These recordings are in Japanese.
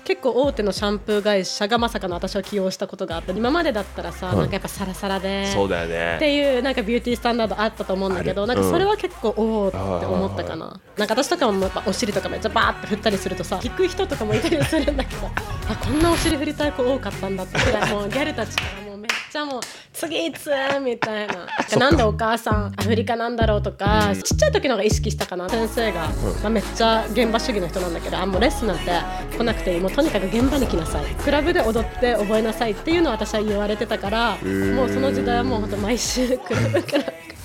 結構大手のシャンプー会社がまさかの私を起用したことがあって、今までだったらさ、なんかやっぱサラサラでそうだよねっていうなんかビューティースタンダードあったと思うんだけど、なんかそれは結構おおって思ったかな。なんか私とかもやっぱお尻とかめっちゃバーって振ったりするとさ、聞く人とかもいたりするんだけどあ、こんなお尻振りたい子多かったんだってくらい、もうギャルたちからもうめっちゃもう次いつみたいな、なんでお母さんアフリカなんだろうとか、ちっちゃい時の方が意識したかな。先生が、めっちゃ現場主義の人なんだけど、もうレッスンなんて来なくていい、もうとにかく現場に来なさい、クラブで踊って覚えなさいっていうのを私は言われてたから、もうその時代はもうほんと毎週クラブから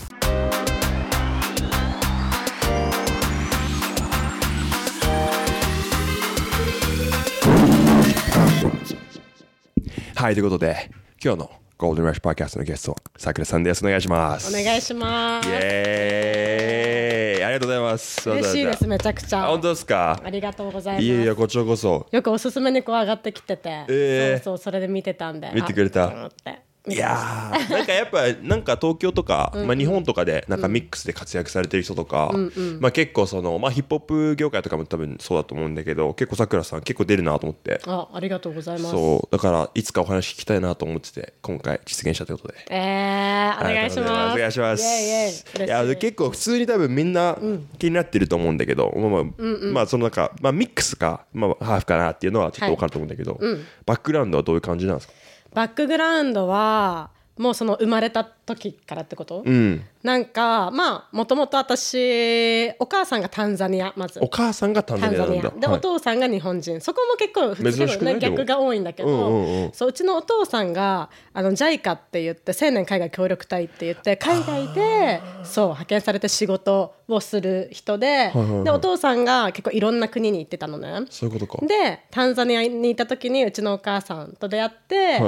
はい、ということで今日のゴールデンラッシュパーキャストのゲスト、さくらさんです。お願いします。 お願いします。 イエーイ、ありがとうございます。 嬉しいです、めちゃくちゃ。 本当ですか。 ありがとうございます。 いやいや、こちらこそ。 よくおすすめにこう上がってきてて、そうそれで見てたんで。 見てくれた。いやなんかやっぱなんか東京とか日本とかでなんかミックスで活躍されてる人とか、結構そのヒップホップ業界とかも多分そうだと思うんだけど、結構さくらさん結構出るなと思って。 ありがとうございます。 そうだからいつかお話聞きたいなと思ってて、今回実現したということで、 お願いします。 お願いします。いや結構普通に多分みんな気になってると思うんだけど、そのなんかミックスかハーフかなっていうのはちょっと分かると思うんだけど、バックグラウンドはどういう感じなんですか。 バックグラウンドはもうその生まれた時からってこと、なんかもともと私お母さんがタンザニア、まずお母さんがタンザニアなんだで、お父さんが日本人、そこも結構普通ね、逆が多いんだけど、そううちのお父さんがJICA って言って青年海外協力隊って言って海外でそう派遣されて仕事をする人で、でお父さんが結構いろんな国に行ってたのね。 そういうことか。 でタンザニアにいた時にうちのお母さんと出会って、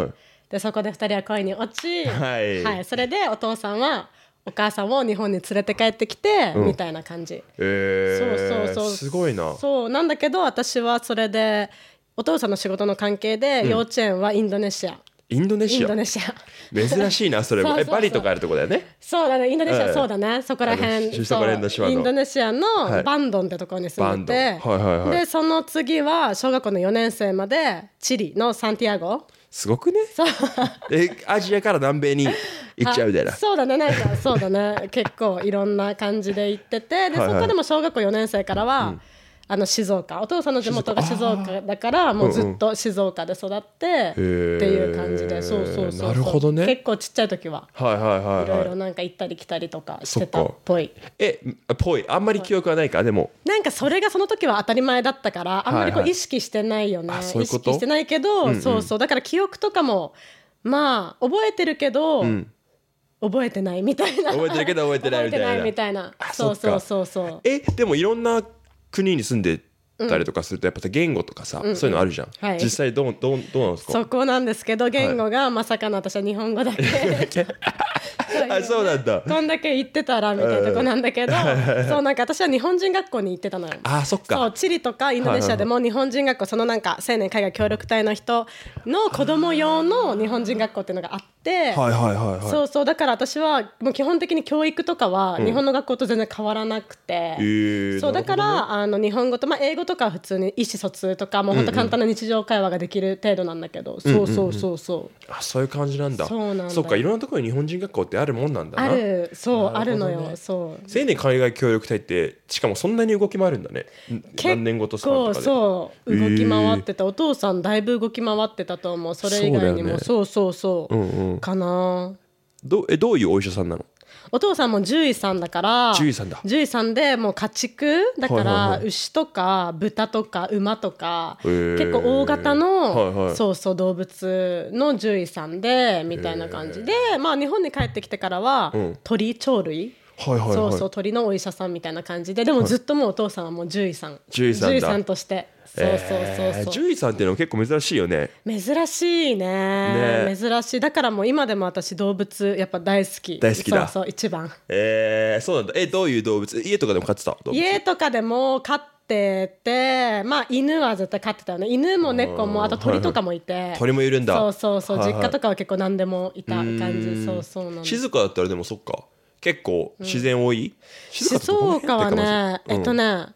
でそこで2人は恋に落ち、それでお父さんはお母さんを日本に連れて帰ってきて、みたいな感じ。そうすごいな。 そうなんだけど、私はそれでお父さんの仕事の関係で、幼稚園はインドネシア。珍しいな、それも。バリとかあるとこだよね。 そうだね、インドネシア、そうだね、そこら辺、インドネシアのバンドンってところに住んでて、でその次は小学校の4年生までチリのサンティアゴ。 すごくね。アジアから南米に行っちゃうみたいな。 そうだね、なんかそうだね結構いろんな感じで行ってて、でそこでも小学校4年生からは、静岡、お父さんの地元が静岡だからもうずっと静岡で育ってっていう感じで、そうなるほどね。 結構ちっちゃい時はいろいろなんか行ったり来たりとかしてたっぽい。 あんまり記憶はないか。でもなんかそれがその時は当たり前だったから、あんまりこう意識してないよね。意識してないけど、そうだから記憶とかも覚えてるけど、覚えてないみたいな。 覚えてるけど覚えてないみたいな。 そうでもいろんな国に住んでたりとかするとやっぱ言語とかさ、そういうのあるじゃん。実際どうなんですか。 そこなんですけど、言語がまさかの私は日本語だけそうなんだ。 こんだけ行ってたらみたいなとこなんだけど、そうなんか私は日本人学校に行ってたのよ。 そっか。 そうチリとかインドネシアでも日本人学校、そのなんか青年海外協力隊の人の子供用の日本人学校っていうのがあって、そうだから私はもう基本的に教育とかは日本の学校と全然変わらなくて、そうだから日本語と英語とかは普通に意思疎通とかもう本当簡単な日常会話ができる程度なんだけど、そういう感じなんだ。 そうなんだ。 そっか、いろんなところに日本人学校ってあるもんなんだな。 あるのよ。青年海外協力隊ってしかもそんなに動き回るんだね。何年後とスパンとかで。 そう動き回ってた。お父さんだいぶ動き回ってたと思う。それ以外にもそうかな。 どういうお医者さんなの。 お父さんも獣医さんだから、 獣医さんだ。 獣医さんでもう家畜だから、牛とか豚とか馬とか、結構大型の、動物の獣医さんでみたいな感じで、日本に帰ってきてからは、鳥類、鳥のお医者さんみたいな感じで、でもずっともうお父さんはもう獣医さんとして。 獣医さんっていうのは結構珍しいよね。 珍しいね。珍しい。だからもう今でも私動物やっぱ大好きだ。一番。 そうなんだ。どういう動物、家とかでも飼ってた。 家とかでも飼ってて、犬は絶対飼ってたよね。犬も猫もあと鳥とかもいて。 鳥もいるんだ。 実家とかは結構何でもいた感じ。そうなんだ。 静岡だったらでもそっか、結構自然多い。 静岡はね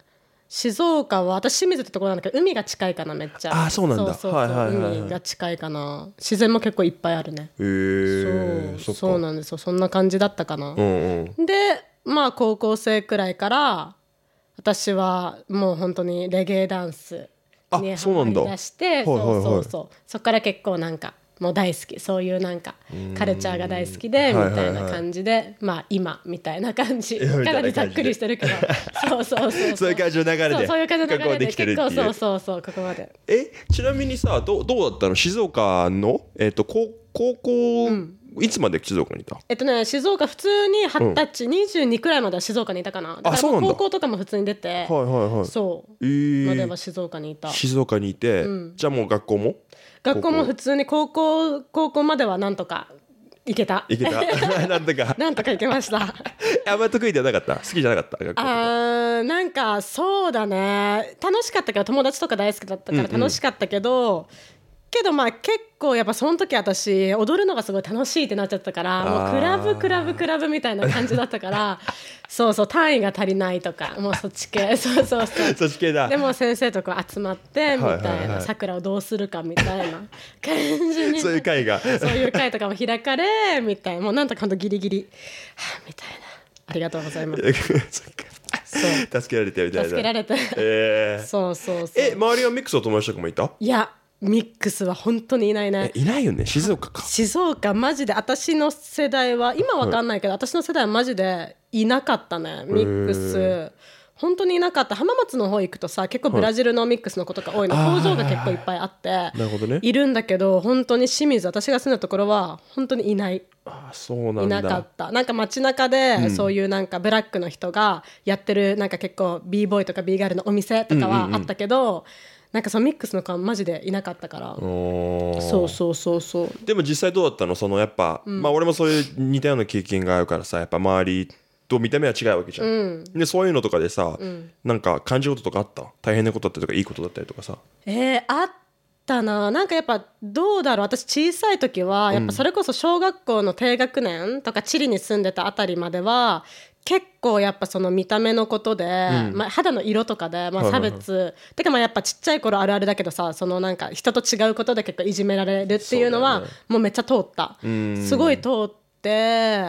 静岡は私清水ってところなんだけど海が近いかなめっちゃ。 そうなんだ。 そう、 はいはいはいはい、 海が近いかな。自然も結構いっぱいあるね。そうなんですよ。そんな感じだったかな、でまあ高校生くらいから私はもう本当にレゲエダンスにハマりだして、そっから結構なんかもう大好き、そういうなんかカルチャーが大好きでみたいな感じで、まあ今みたいな感じ、かなりざっくりしてるけどそういう感じの流れで、 そういう感じの流れで結構そうここまで。 ちなみにさ、どうだったの静岡の高校、いつまで静岡にいた？ 静岡普通に20歳、22くらいまでは静岡にいたかな。だから高校とかも普通に出て、そうまでは静岡にいた。 静岡にいて、じゃあもう学校も普通に高校まではなんとか行けたなんとか行けました。 あんま得意ではなかった？好きじゃなかった学校とか？ なんかそうだね、楽しかったけど、友達とか大好きだったから楽しかったけど、まあ結構やっぱその時私踊るのがすごい楽しいってなっちゃったから、もうクラブみたいな感じだったからそう単位が足りないとか、もうそっち系そっち系だ。 でも先生とか集まってみたいな、さくらをどうするかみたいな感じにそういう会とかも開かれみたいな、もうなんとかほんとギリギリみたいな、ありがとうございます助けられてみたいな。 助けられてそう周りはミックスの友達とかもいた？ いやミックスは本当にいないね。 いないよね。静岡か。 静岡マジで私の世代は今わかんないけど、私の世代はマジでいなかったね、ミックス本当にいなかった。浜松の方行くとさ、結構ブラジルのミックスの子とか多いの、工場が結構いっぱいあって、 なるほどね、 いるんだけど、本当に清水、私が住んだところは本当にいない。 そうなんだ。 いなかった。なんか街中で、そういうなんかブラックの人がやってるなんか結構 b ボーイとか b ガールのお店とかはあったけど、なんかそのミックスの子はマジでいなかったから。そうでも実際どうだったの？そのやっぱ、まあ俺もそういう似たような経験があるからさ、やっぱ周りと見た目は違うわけじゃん、でそういうのとかでさ、なんか感じることとかあった？大変なことだったりとかいいことだったりとかさ。 あったな。なんかやっぱどうだろう、私小さい時はやっぱそれこそ小学校の低学年とかチリに住んでたあたりまでは結構やっぱその見た目のことで、まあ、肌の色とかで、まあ、差別、てかまあやっぱちっちゃい頃あるあるだけどさ、そのなんか人と違うことで結構いじめられるっていうのはもうめっちゃ通った、すごい通って、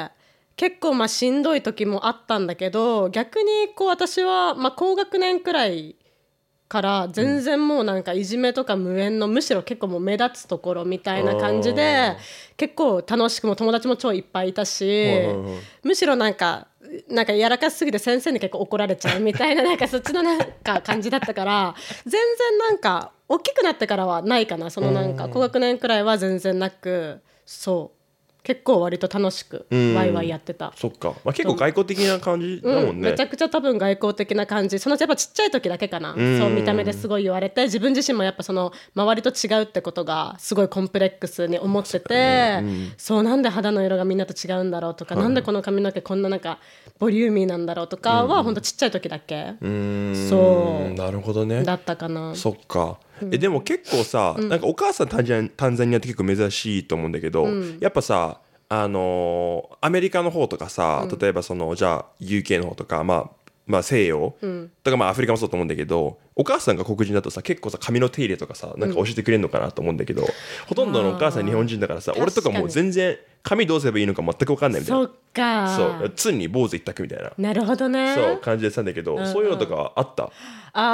結構まあしんどい時もあったんだけど、逆にこう私はまあ高学年くらいから全然もうなんかいじめとか無縁の、むしろ結構もう目立つところみたいな感じで結構楽しく、も友達も超いっぱいいたし、むしろなんかやらかしすぎて先生に結構怒られちゃうみたいな、なんかそっちのなんか感じだったから、全然なんか大きくなってからはないかな。そのなんか高学年くらいは全然なく、そう結構割と楽しくワイワイやってた。 そっか、まあ、結構外交的な感じだもんね、 めちゃくちゃ多分外交的な感じ。そのやっぱちっちゃい時だけかな、そう見た目ですごい言われて、自分自身もやっぱその周りと違うってことがすごいコンプレックスに思ってて、そうなんで肌の色がみんなと違うんだろうとか、なんでこの髪の毛こんななんかボリューミーなんだろうとかは、ほんとちっちゃい時だけ。そうなるほどね、 だったかな。 そっか。でも結構さ、なんかお母さんタンザニアって結構珍しいと思うんだけど、やっぱさアメリカの方とかさ、例えばそのじゃあ UK の方とか、まあ西洋、とかまあアフリカもそうだと思うんだけど、お母さんが黒人だとさ結構さ髪の手入れとかさなんか教えてくれるのかなと思うんだけど、ほとんどのお母さん日本人だからさ、俺とかもう全然髪どうすればいいのか全く分かんないみたいな。 そっか。 そう常に坊主一択みたいな。 なるほどね。 そう感じでしたんだけど、そういうのとかあった？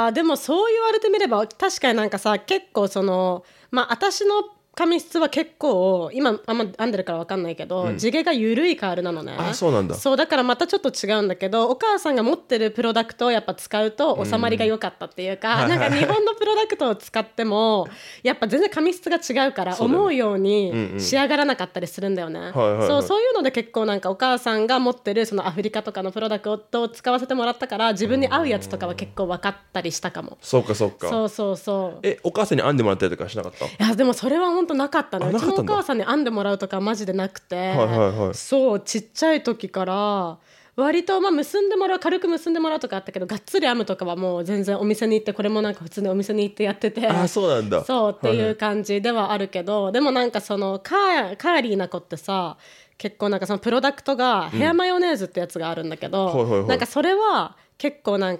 でもそう言われてみれば確かになんかさ、結構そのまあ私の髪質は結構今あんま編んでるから分かんないけど、地毛が緩いカールなのね。 そうなんだ。 そうだからまたちょっと違うんだけど、お母さんが持ってるプロダクトをやっぱ使うと収まりが良かったっていうか、なんか日本のプロダクトを使ってもやっぱ全然髪質が違うから思うように仕上がらなかったりするんだよね。そういうので結構なんかお母さんが持ってるそのアフリカとかのプロダクトを使わせてもらったから、自分に合うやつとかは結構分かったりしたかも。 そうかそうか。 そうお母さんに編んでもらったりとかしなかった？いやでもそれは本当なかったね。うちのお母さんに編んでもらうとかマジでなくて、そうちっちゃい時から割とまあ結んでもらう、軽く結んでもらうとかあったけど、がっつり編むとかはもう全然お店に行って、これもなんか普通にお店に行ってやってて、 そうなんだ。 そうっていう感じではあるけど、でもなんかそのカーリーな子ってさ、結構なんかそのプロダクトがヘアマヨネーズってやつがあるんだけど、なんかそれは結構なんか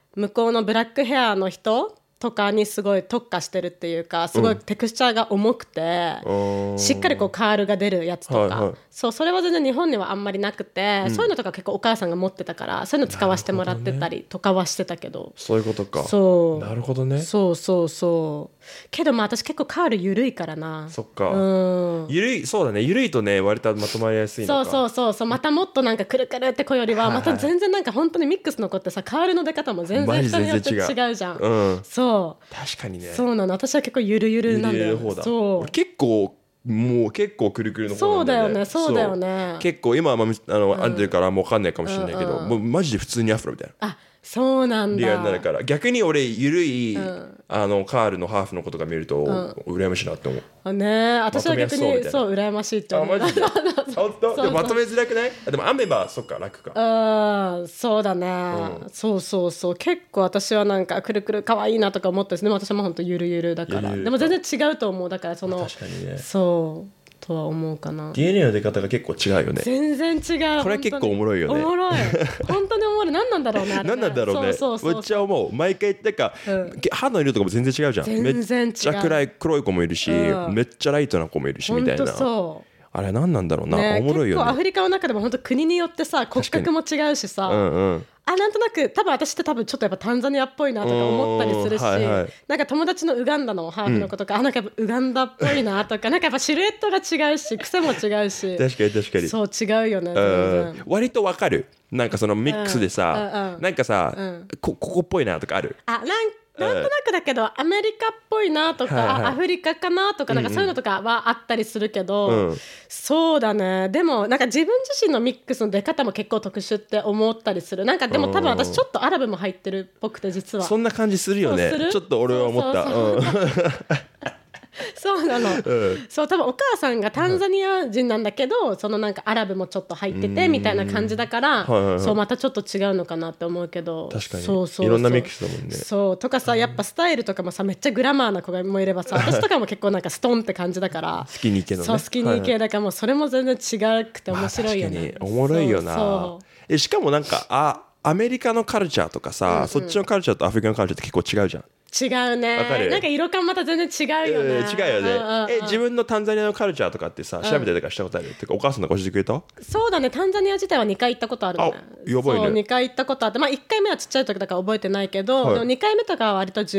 向こうのブラックヘアの人とかにすごい特化してるっていうか、すごいテクスチャーが重くて、しっかりこうカールが出るやつとか、 はいはい、 そうそれは全然日本にはあんまりなくて、そういうのとか結構お母さんが持ってたから、そういうの使わせてもらってたりとかはしてたけど、 そういうことか。 そうなるほどね。 そうけどまあ私結構カール緩いからな。 そっか、緩い、そうだね、緩いとね割とまとまりやすいのか。 そうまたもっとなんかくるくるって子よりはまた全然なんか本当にミックスの子ってさ、カールの出方も全然人によって違うじゃん。そう確かにね。 そうなの、私は結構ゆるゆるなんだよ。 そう、結構もう結構くるくるの方なんだよね。 そうだよね。 結構今はあんてるからもう分かんないかもしれないけど、もうマジで普通にアフロみたいな。 あ、そうなんだ。 リアルになるから、逆に俺ゆるい、カールのハーフの子とか見ると、羨ましいなって思う。 ね、私は逆にそう羨ましいって思う。 マジで。本当？でもまとめづらくない？でも編めばそっか楽か。 そうだね。そう結構私はなんかくるくる可愛いなとか思ったし、でも私はもう本当ゆるゆるだから。でも全然違うと思う。だからその確かにね。 そうとは思うかな。 DNA の出方が結構違うよね。 全然違う。 これ結構おもろいよね。 おもろい。本当におもろい。何なんだろうね。 何なんだろうね。めっちゃ思う。毎回なんか、歯の色とかも全然違うじゃん。 全然違う。 めっちゃ黒い子もいるし、めっちゃライトな子もいるしみたいな。 そう。 あれ何なんだろうな、おもろいよね。 結構アフリカの中でも本当国によってさ骨格も違うしさ、なんとなく多分私ってちょっとやっぱタンザニアっぽいなとか思ったりするし、なんか友達のウガンダのハーフの子とか、なんかやっぱウガンダっぽいなとか、なんかやっぱシルエットが違うし癖も違うし確かにそう違うよね、全然。 割とわかる。なんかそのミックスでさ、なんかさ、ここっぽいなとかある。 なんとなくだけどアメリカっぽいなとか、アフリカかなとか、なんかそういうのとかはあったりするけど、そうだね。でもなんか自分自身のミックスの出方も結構特殊って思ったりする。なんかでも多分私ちょっとアラブも入ってるっぽくて、実はそんな感じするよね。ちょっと俺は思った。 そうなの、そう多分お母さんがタンザニア人なんだけど、そのなんかアラブもちょっと入っててみたいな感じだから、そうまたちょっと違うのかなって思うけど、 確かにいろんなミックスだもんね。 そうとかさ、やっぱスタイルとかもさめっちゃグラマーな子がもいればさ、私とかも結構なんかストンって感じだからスキニー系のね。 そうスキニー系だから、もうそれも全然違くて面白いよね。 おもろいよな。しかもなんかアメリカのカルチャーとかさ、そっちのカルチャーとアフリカのカルチャーって結構違うじゃん。 違うね。なんか色感また全然違うよね。 違うよね。自分のタンザニアのカルチャーとかってさ、調べたりとかしたことある？ってかお母さんが教えてくれた？ そうだね、タンザニア自体は2回行ったことあるね。 やばいね。 そう2回行ったことあって、1回目はちっちゃい時だから覚えてないけど、でも2回目とかは割と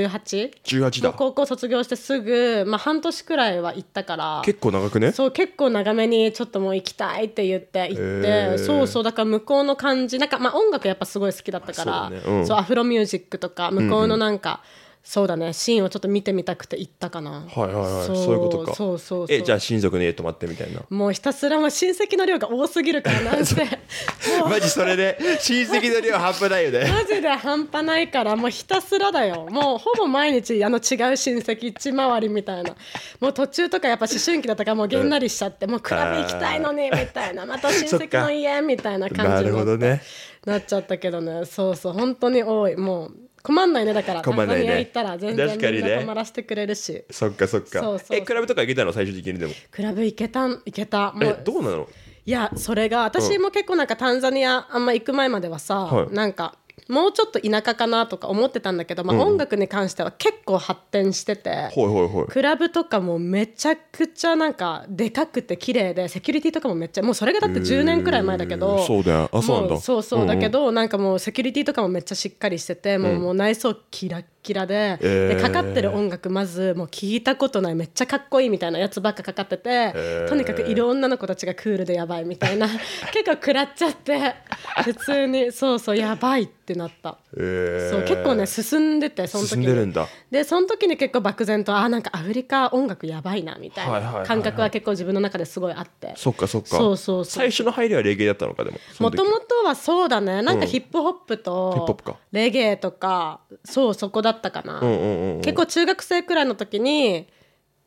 18だ。高校卒業してすぐ、半年くらいは行ったから。 結構長くね？ そう結構長めにちょっともう行きたいって言って行って、そうだから向こうの感じ、なんか音楽やっぱすごい好きだったから、そうアフロミュージックとか向こうのなんか、そうだね、シーンをちょっと見てみたくて行ったかな。そういうことか。そうじゃあ親族の家泊まってみたいな。 もうひたすら親戚の量が多すぎるからなんてマジそれで親戚の量半端ないよね。 マジで半端ないから、もうひたすらだよ。もうほぼ毎日違う親戚一回りみたいな。もう途中とかやっぱ思春期だったからもうげんなりしちゃって、もうクラブ行きたいのにみたいな、また親戚の家みたいな感じになっちゃったけどね。そう本当に多い。もう困んないね。だからタンザニア行ったら全然みんな泊まらせてくれるし。 そっかクラブとか行けたの？最終的に。でもクラブ行けた。もうどうなの？ いやそれが私も結構なんかタンザニアあんま行く前まではさ、なんかもうちょっと田舎かなとか思ってたんだけど、音楽に関しては結構発展してて、クラブとかもめちゃくちゃなんかでかくて綺麗で、セキュリティとかもめっちゃ、もうそれがだって10年くらい前だけど、 そうだよ。そうなんだ。 そうだけど、なんかもうセキュリティとかもめっちゃしっかりしてて、もう内装キラッキラで、かかってる音楽まずもう聞いたことないめっちゃかっこいいみたいなやつばっかかかってて、とにかくいろんな女の子たちがクールでやばいみたいな結構食らっちゃって普通にそうやばいってなった。そう結構ね進んでて、その時に進んでるんだ。 でその時に結構漠然となんかアフリカ音楽やばいなみたいな感覚は結構自分の中ですごいあって。 そっかそう最初の入りはレゲエだったのか？でももともとはそうだね、なんかヒップホップとレゲエとかそこだったかな。結構中学生くらいの時に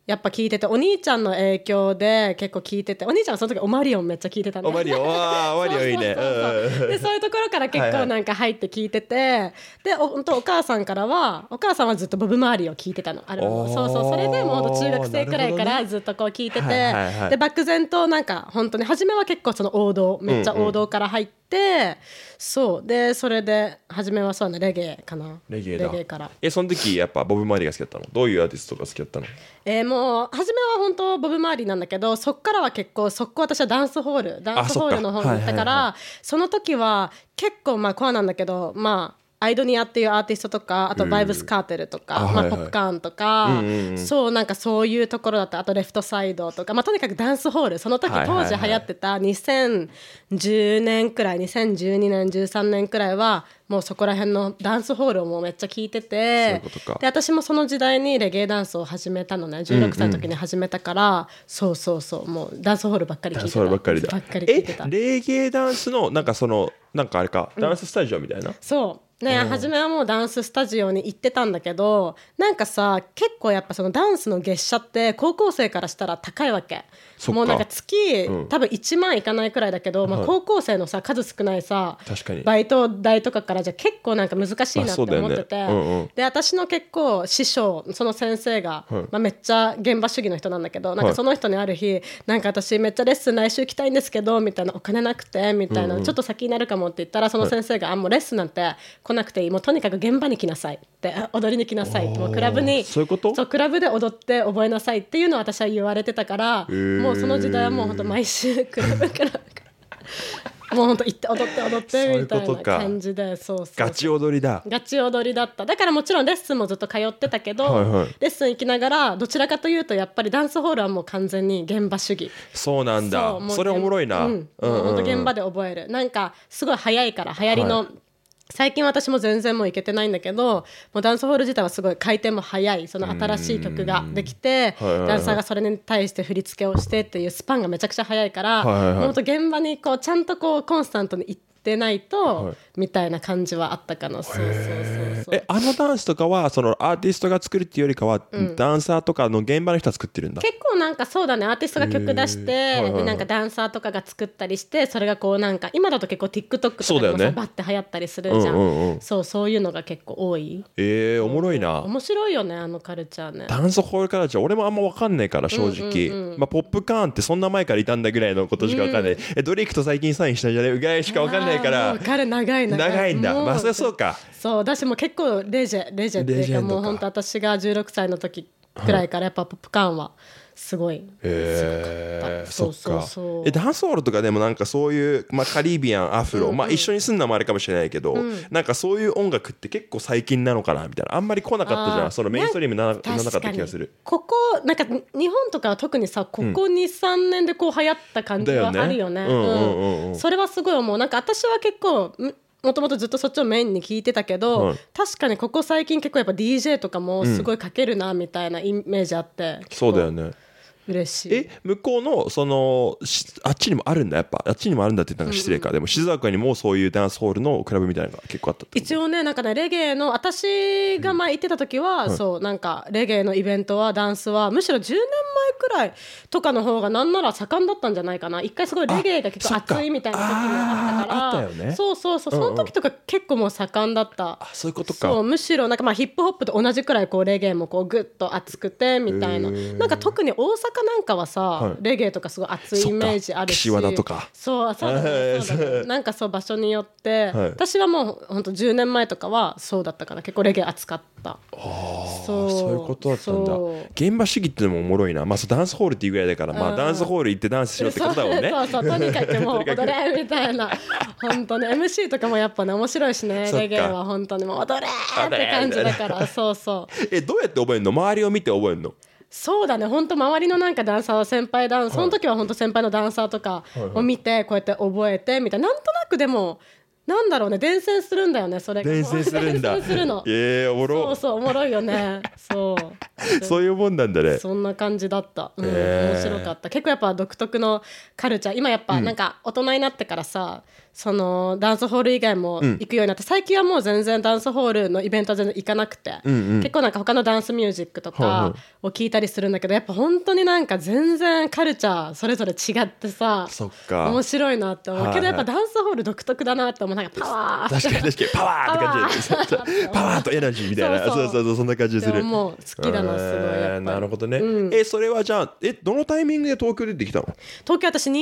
やっぱ聞いてて、お兄ちゃんの影響で結構聞いてて、お兄ちゃんはその時オマリオンめっちゃ聞いてたんで、 オマリオン、オマリオンいいね。 でそういうところから結構なんか入って聞いてて、で本当お母さんはずっとボブ・マーリーを聞いてたの、アルバムを。それでもう中学生くらいからずっとこう聞いてて、で漠然となんか本当に初めは結構その王道、めっちゃ王道から入って、そうでそれで初めはそうね、レゲエかな。 レゲエから。 その時やっぱボブ・マーリーが好きだったの？どういうアーティストが好きだったの？ もう初めは本当ボブ・マーリーなんだけど、そっからは結構私はダンスホールの方に行ったから、その時は結構コアなんだけど、アイドニアっていうアーティストとか、あとバイブスカーテルとか、ポップカーンとか、そうなんかそういうところだった。あとレフトサイドとか、とにかくダンスホール、その時当時流行ってた2010年くらい、2012年13年くらいはもうそこら辺のダンスホールをもうめっちゃ聞いてて、で私もその時代にレゲエダンスを始めたのね。16歳の時に始めたから、そうもうダンスホールばっかり聞いてた。ばっかり聞いてた。 レゲエダンスのなんかあれか、ダンススタジオみたいな、 そうね、初めはもうダンススタジオに行ってたんだけど、なんかさ結構やっぱそのダンスの月謝って高校生からしたら高いわけ。もうなんか月、多分1万いかないくらいだけど、高校生のさ数少ないさバイト代とかからじゃ結構なんか難しいなって思ってて、で私の結構師匠、その先生が、めっちゃ現場主義の人なんだけど、なんかその人にある日、なんか私めっちゃレッスン来週行きたいんですけどみたいな、お金なくてみたいな、ちょっと先になるかもって言ったら、その先生が、もうレッスンなんて来なくていい、もうとにかく現場に来なさいって、踊りに来なさいって、もうクラブに、 そういうこと？ そうクラブで踊って覚えなさいっていうのを私は言われてたから、もうその時代はもう本当毎週クラブからもう本当行って踊ってみたいな感じで、そうガチ踊りだった。だからもちろんレッスンもずっと通ってたけど、レッスン行きながらどちらかというとやっぱりダンスホールはもう完全に現場主義。 そうなんだ。それおもろいな。 本当現場で覚える。なんかすごい早いから、流行りの、最近私も全然もういけてないんだけど、もうダンスホール自体はすごい回転も早い。その新しい曲ができて、ダンサーがそれに対して振り付けをしてっていうスパンがめちゃくちゃ早いから、もっと現場にこうちゃんとこうコンスタントに行ってないと、みたいな感じはあったかな。そうあのダンスとかはそのアーティストが作るっていうよりかは、ダンサーとかの現場の人が作ってるんだ。 結構なんかそうだね、アーティストが曲出して、でなんかダンサーとかが作ったりして、それがこうなんか今だと結構 TikTok とかでもさ、バッて流行ったりするじゃん。そういうのが結構多い。 おもろいな。 面白いよね、あのカルチャーね。 ダンスホールカルチャー俺もあんま分かんないから正直、ポップカーンってそんな前からいたんだぐらいのことしか分かんない、ドレイクと最近サインしたんじゃねぐらいしか分かんないから。 彼長いんだ。 そりゃそうか。 そうだし、もう結構レジェっていうか、もう本当私が16歳の時くらいからやっぱポップカーンはすごい。 そっか。ダンスホールとかでもなんかそういう、カリビアン、アフロ、一緒に住んだのもあれかもしれないけど、なんかそういう音楽って結構最近なのかなみたいな、あんまり来なかったじゃん。そのメインストリームならなかった気がする。 ここなんか日本とかは特にさ、ここ 2,3 年でこう流行った感じはあるよね。それはすごい思う。なんか私は結構もともとずっとそっちをメインに聞いてたけど、確かにここ最近結構やっぱ DJ とかもすごいかけるなみたいなイメージあって、 そうだよね。 嬉しい。 向こうのそのあっちにもあるんだ、やっぱあっちにもあるんだって言ったのが失礼か、でも静岡にもそういうダンスホールのクラブみたいなのが結構あったって。 一応ね、なんかね、レゲエの私が前行ってた時は、そうなんかレゲエのイベントはダンスはむしろ10年前くらいとかの方がなんなら盛んだったんじゃないかな。一回すごいレゲエが結構熱いみたいな時もあったから、 あったよね。 そうその時とか結構もう盛んだった。 そういうことか。 そう、むしろなんかヒップホップと同じくらいこうレゲエもこうグッと熱くてみたいな。なんか特に大阪なんかはさ、レゲエとかすごい熱いイメージあるし、 岸和田とかそうだね、なんかそう場所によって、私はもうほんと10年前とかはそうだったから、結構レゲエ熱かった。 そういうことだったんだ。現場主義ってのもおもろいな。ダンスホールっていうぐらいだから、ダンスホール行ってダンスしろってことだもんね。 そうとにかくもう踊れみたいな本当ね、MC とかもやっぱね面白いしね、レゲエは本当にもう踊れって感じだから。どうやって覚えるの？周りを見て覚えるの？ そうだね、本当周りのなんかダンサー、先輩その時は本当先輩のダンサーとかを見てこうやって覚えてみたいな。なんとなくでもなんだろうね、伝染するんだよね、それが。 伝染するんだ。 伝染するの。 おもろ。 そうそう、おもろいよね。そうそういうもんなんだね。 そんな感じだった。面白かった。結構やっぱ独特のカルチャー。今やっぱなんか大人になってからさ、そのダンスホール以外も行くようになって、最近はもう全然ダンスホールのイベントは全然行かなくて、結構なんか他のダンスミュージックとかを聞いたりするんだけど、やっぱ本当になんか全然カルチャーそれぞれ違ってさ、 そっか、 面白いなって思うけど、やっぱダンスホール独特だなって思う。なんかパワー、 確かにパワーって感じで、パワーとエナジーみたいな、そうそんな感じする。 もう好きだな、すごいやっぱり。 なるほどね。それはじゃあどのタイミングで東京出てきたの？ 東京私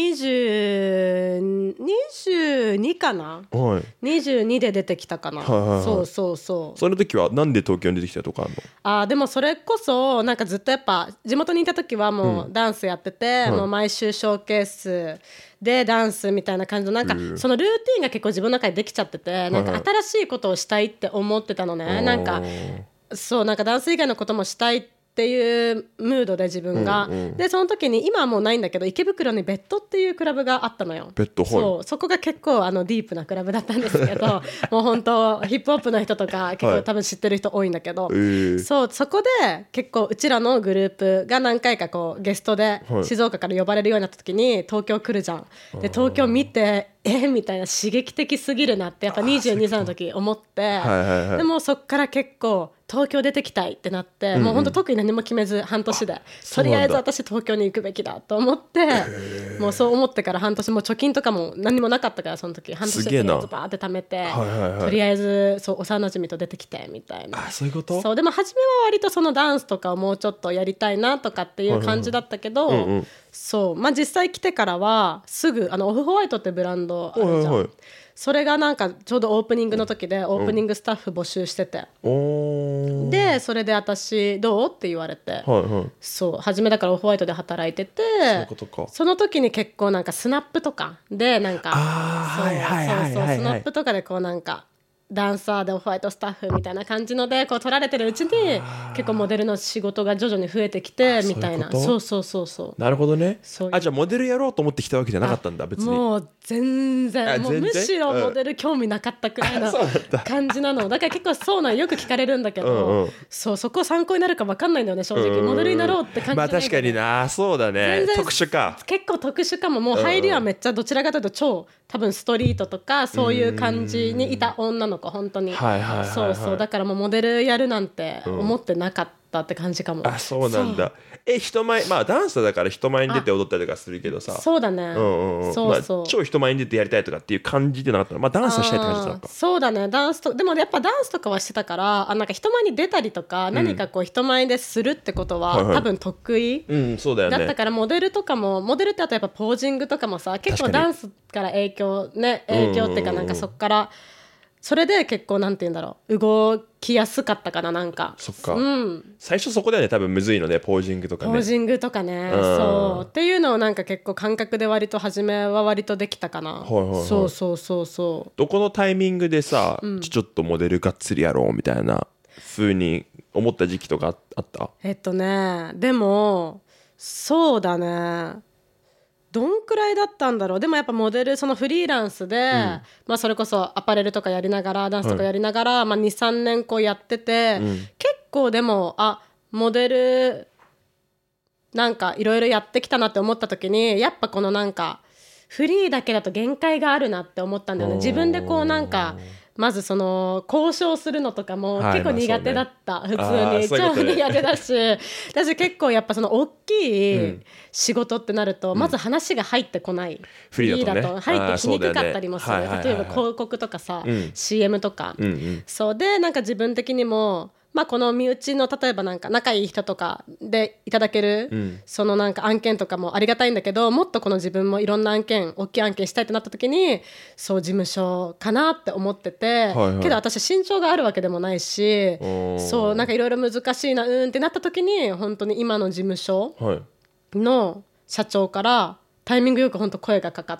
22かな、22で出てきたかな。そうその時はなんで東京に出てきたとかあるの？ でもそれこそなんかずっとやっぱ地元にいた時はもうダンスやってて、もう毎週ショーケースでダンスみたいな感じのなんかそのルーティンが結構自分の中でできちゃってて、なんか新しいことをしたいって思ってたのね。なんかそう、なんかダンス以外のこともしたいっていうムードで自分が、でその時に今はもうないんだけど、池袋にベッドっていうクラブがあったのよ。 ベッド、 そこが結構ディープなクラブだったんですけどもう本当ヒップホップの人とか結構多分知ってる人多いんだけど、そこで結構うちらのグループが何回かこうゲストで静岡から呼ばれるようになった時に、東京来るじゃん。で東京見てみたいな、刺激的すぎるなってやっぱ22歳の時思って、でもそっから結構東京出てきたいってなって、もう本当特に何も決めず半年でとりあえず私東京に行くべきだと思って、もうそう思ってから半年、もう貯金とかも何もなかったから、その時半年でバーって貯めて、とりあえずそう幼馴染と出てきてみたいな。 そういうこと？ そうでも初めは割とそのダンスとかをもうちょっとやりたいなとかっていう感じだったけど、そうまあ実際来てからはすぐオフホワイトってブランドあるじゃん。それがなんかちょうどオープニングの時でオープニングスタッフ募集してて、でそれで私どうって言われて、そう初めだからオフホワイトで働いてて、その時に結構なんかスナップとかでなんかスナップとかでこうなんかダンサーでオフホワイトスタッフみたいな感じのでこう取られてるうちに結構モデルの仕事が徐々に増えてきてみたいな。そうなるほどね。じゃあモデルやろうと思ってきたわけじゃなかったんだ別に。 もう全然もうむしろモデル興味なかったくらいの感じなの。だから結構そうなんよく聞かれるんだけど、そこ参考になるか分かんないんだよね正直。モデルになろうって感じじゃない。 まあ確かにな、そうだね、特殊か。結構特殊かも。もう入りはめっちゃどちらかというと超多分ストリートとかそういう感じにいた女の子本当に。そうだからもうモデルやるなんて思ってなかったって感じかも。 そうなんだ。人前、まあダンサーだから人前に出て踊ったりとかするけどさ。 そうだね。 超人前に出てやりたいとかっていう感じでなかったの？まあダンスはしたいって感じだったのか。 そうだね。ダンスとでもやっぱダンスとかはしてたから、なんか人前に出たりとか何かこう人前でするってことは多分得意だったから、モデルとかもモデルってあとやっぱポージングとかもさ結構ダンスから影響っていうかなんかそっからそれで結構なんて言うんだろう、動きやすかったかな。なんかそっか、最初そこだよね多分むずいのね、ポージングとかね。 ポージングとかね、そうっていうのをなんか結構感覚で割と初めは割とできたかな。そうどこのタイミングでさ、ちょっとモデルがっつりやろうみたいな風に思った時期とかあった？ でもそうだね、どんくらいだったんだろう。でもやっぱモデルそのフリーランスで、まあそれこそアパレルとかやりながらダンスとかやりながら、まあ 2,3 年こうやってて、結構でもモデルなんかいろいろやってきたなって思った時に、やっぱこのなんかフリーだけだと限界があるなって思ったんだよね。自分でこうなんかまずその交渉するのとかも結構苦手だった、普通に超苦手だし、私結構やっぱその大きい仕事ってなるとまず話が入ってこない、 フリーだとね入ってきにくかったりもする。例えば広告とかさ、CM とか、そうでなんか自分的にもまあこの身内の例えばなんか仲いい人とかでいただける、そのなんか案件とかもありがたいんだけど、もっとこの自分もいろんな案件大きい案件したいってなった時にそう事務所かなって思ってて、けど私身長があるわけでもないし、そうなんかいろいろ難しいなってなった時に本当に今の事務所の社長からタイミングよく本当声がかかって、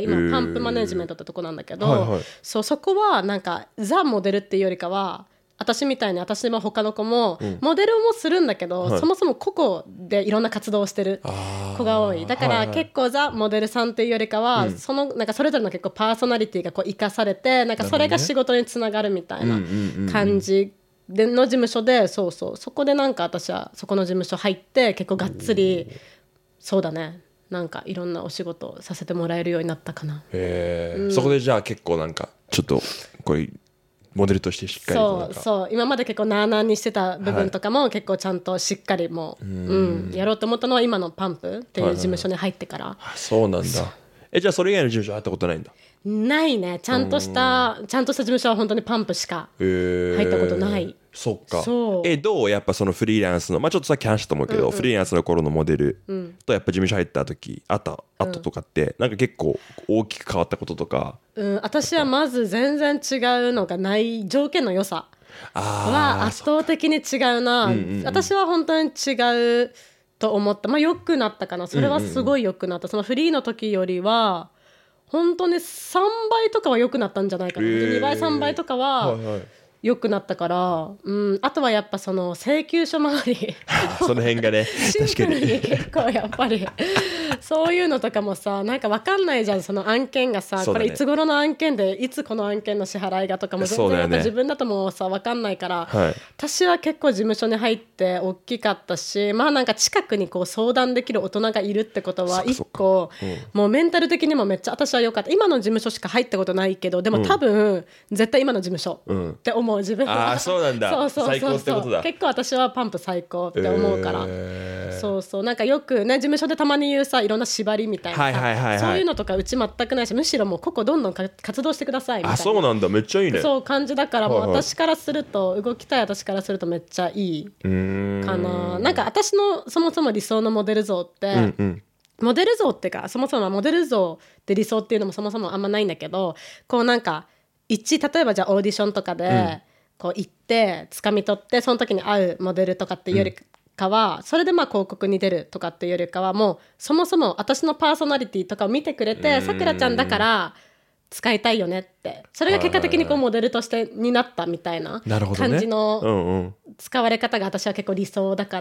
今パンプマネジメントってとこなんだけど、そこはなんかザ・モデルっていうよりかは私みたいに私も他の子もモデルもするんだけど、そもそも個々でいろんな活動をしてる子が多い。だから結構ザ・モデルさんっていうよりかは、そのなんかそれぞれの結構パーソナリティがこう生かされて、なんかそれが仕事につながるみたいな感じでの事務所で、そこでなんか私はそこの事務所入って結構がっつり、そうだね、なんかいろんなお仕事をさせてもらえるようになったかな。 そこでじゃあ結構なんかちょっとこれモデルとしてしっかりとなんかそう今まで結構なあなあにしてた部分とかも結構ちゃんとしっかりもう、やろうと思ったのは今のパンプっていう事務所に入ってから、 そうなんだ。じゃあそれ以外の事務所入ったことないんだ？ ないね。ちゃんとした事務所は本当にパンプしか入ったことない。 そっか。 そうどうやっぱそのフリーランスの、まあちょっとさっき話したと思うけど、フリーランスの頃のモデルとやっぱ事務所入った時あった後とかってなんか結構大きく変わったこととか。 私はまず全然違うのがない。条件の良さは圧倒的に違うな。私は本当に違うと思った。まあ良くなったかな。それはすごい良くなった。そのフリーの時よりは本当に3倍とかは良くなったんじゃないかな。2倍3倍とかは良くなったから、あとはやっぱその請求書周りその辺がね、 シンプルに結構やっぱりそういうのとかもさ、なんか分かんないじゃん。その案件がさ、これいつ頃の案件でいつこの案件の支払いがとかも全然やっぱ自分だともうさ分かんないから、私は結構事務所に入って大きかったし、まあなんか近くにこう相談できる大人がいるってことは一個もうメンタル的にもめっちゃ私は良かった。今の事務所しか入ったことないけど、でも多分絶対今の事務所って思う自分は。 そうなんだ。最高ってことだ。 結構私はパンプ最高って思うから、なんかよくね事務所でたまに言うさ、いろんな縛りみたいなさ、そういうのとかうち全くないし、むしろもうここどんどん活動してくださいみたいな。 そうなんだ。めっちゃいいね。 そう感じだから、もう私からすると動きたい私からするとめっちゃいいかな。なんか私のそもそも理想のモデル像って、モデル像ってかそもそもモデル像って理想っていうのもそもそもあんまないんだけど、こうなんか例えばじゃあオーディションとかでこう行って掴み取って、その時に会うモデルとかっていうよりかは、それでまあ広告に出るとかっていうよりかは、もうそもそも私のパーソナリティとかを見てくれて、さくらちゃんだから使いたいよねって、それが結果的にこうモデルとしてになったみたいな感じの使われ方が私は結構理想だから、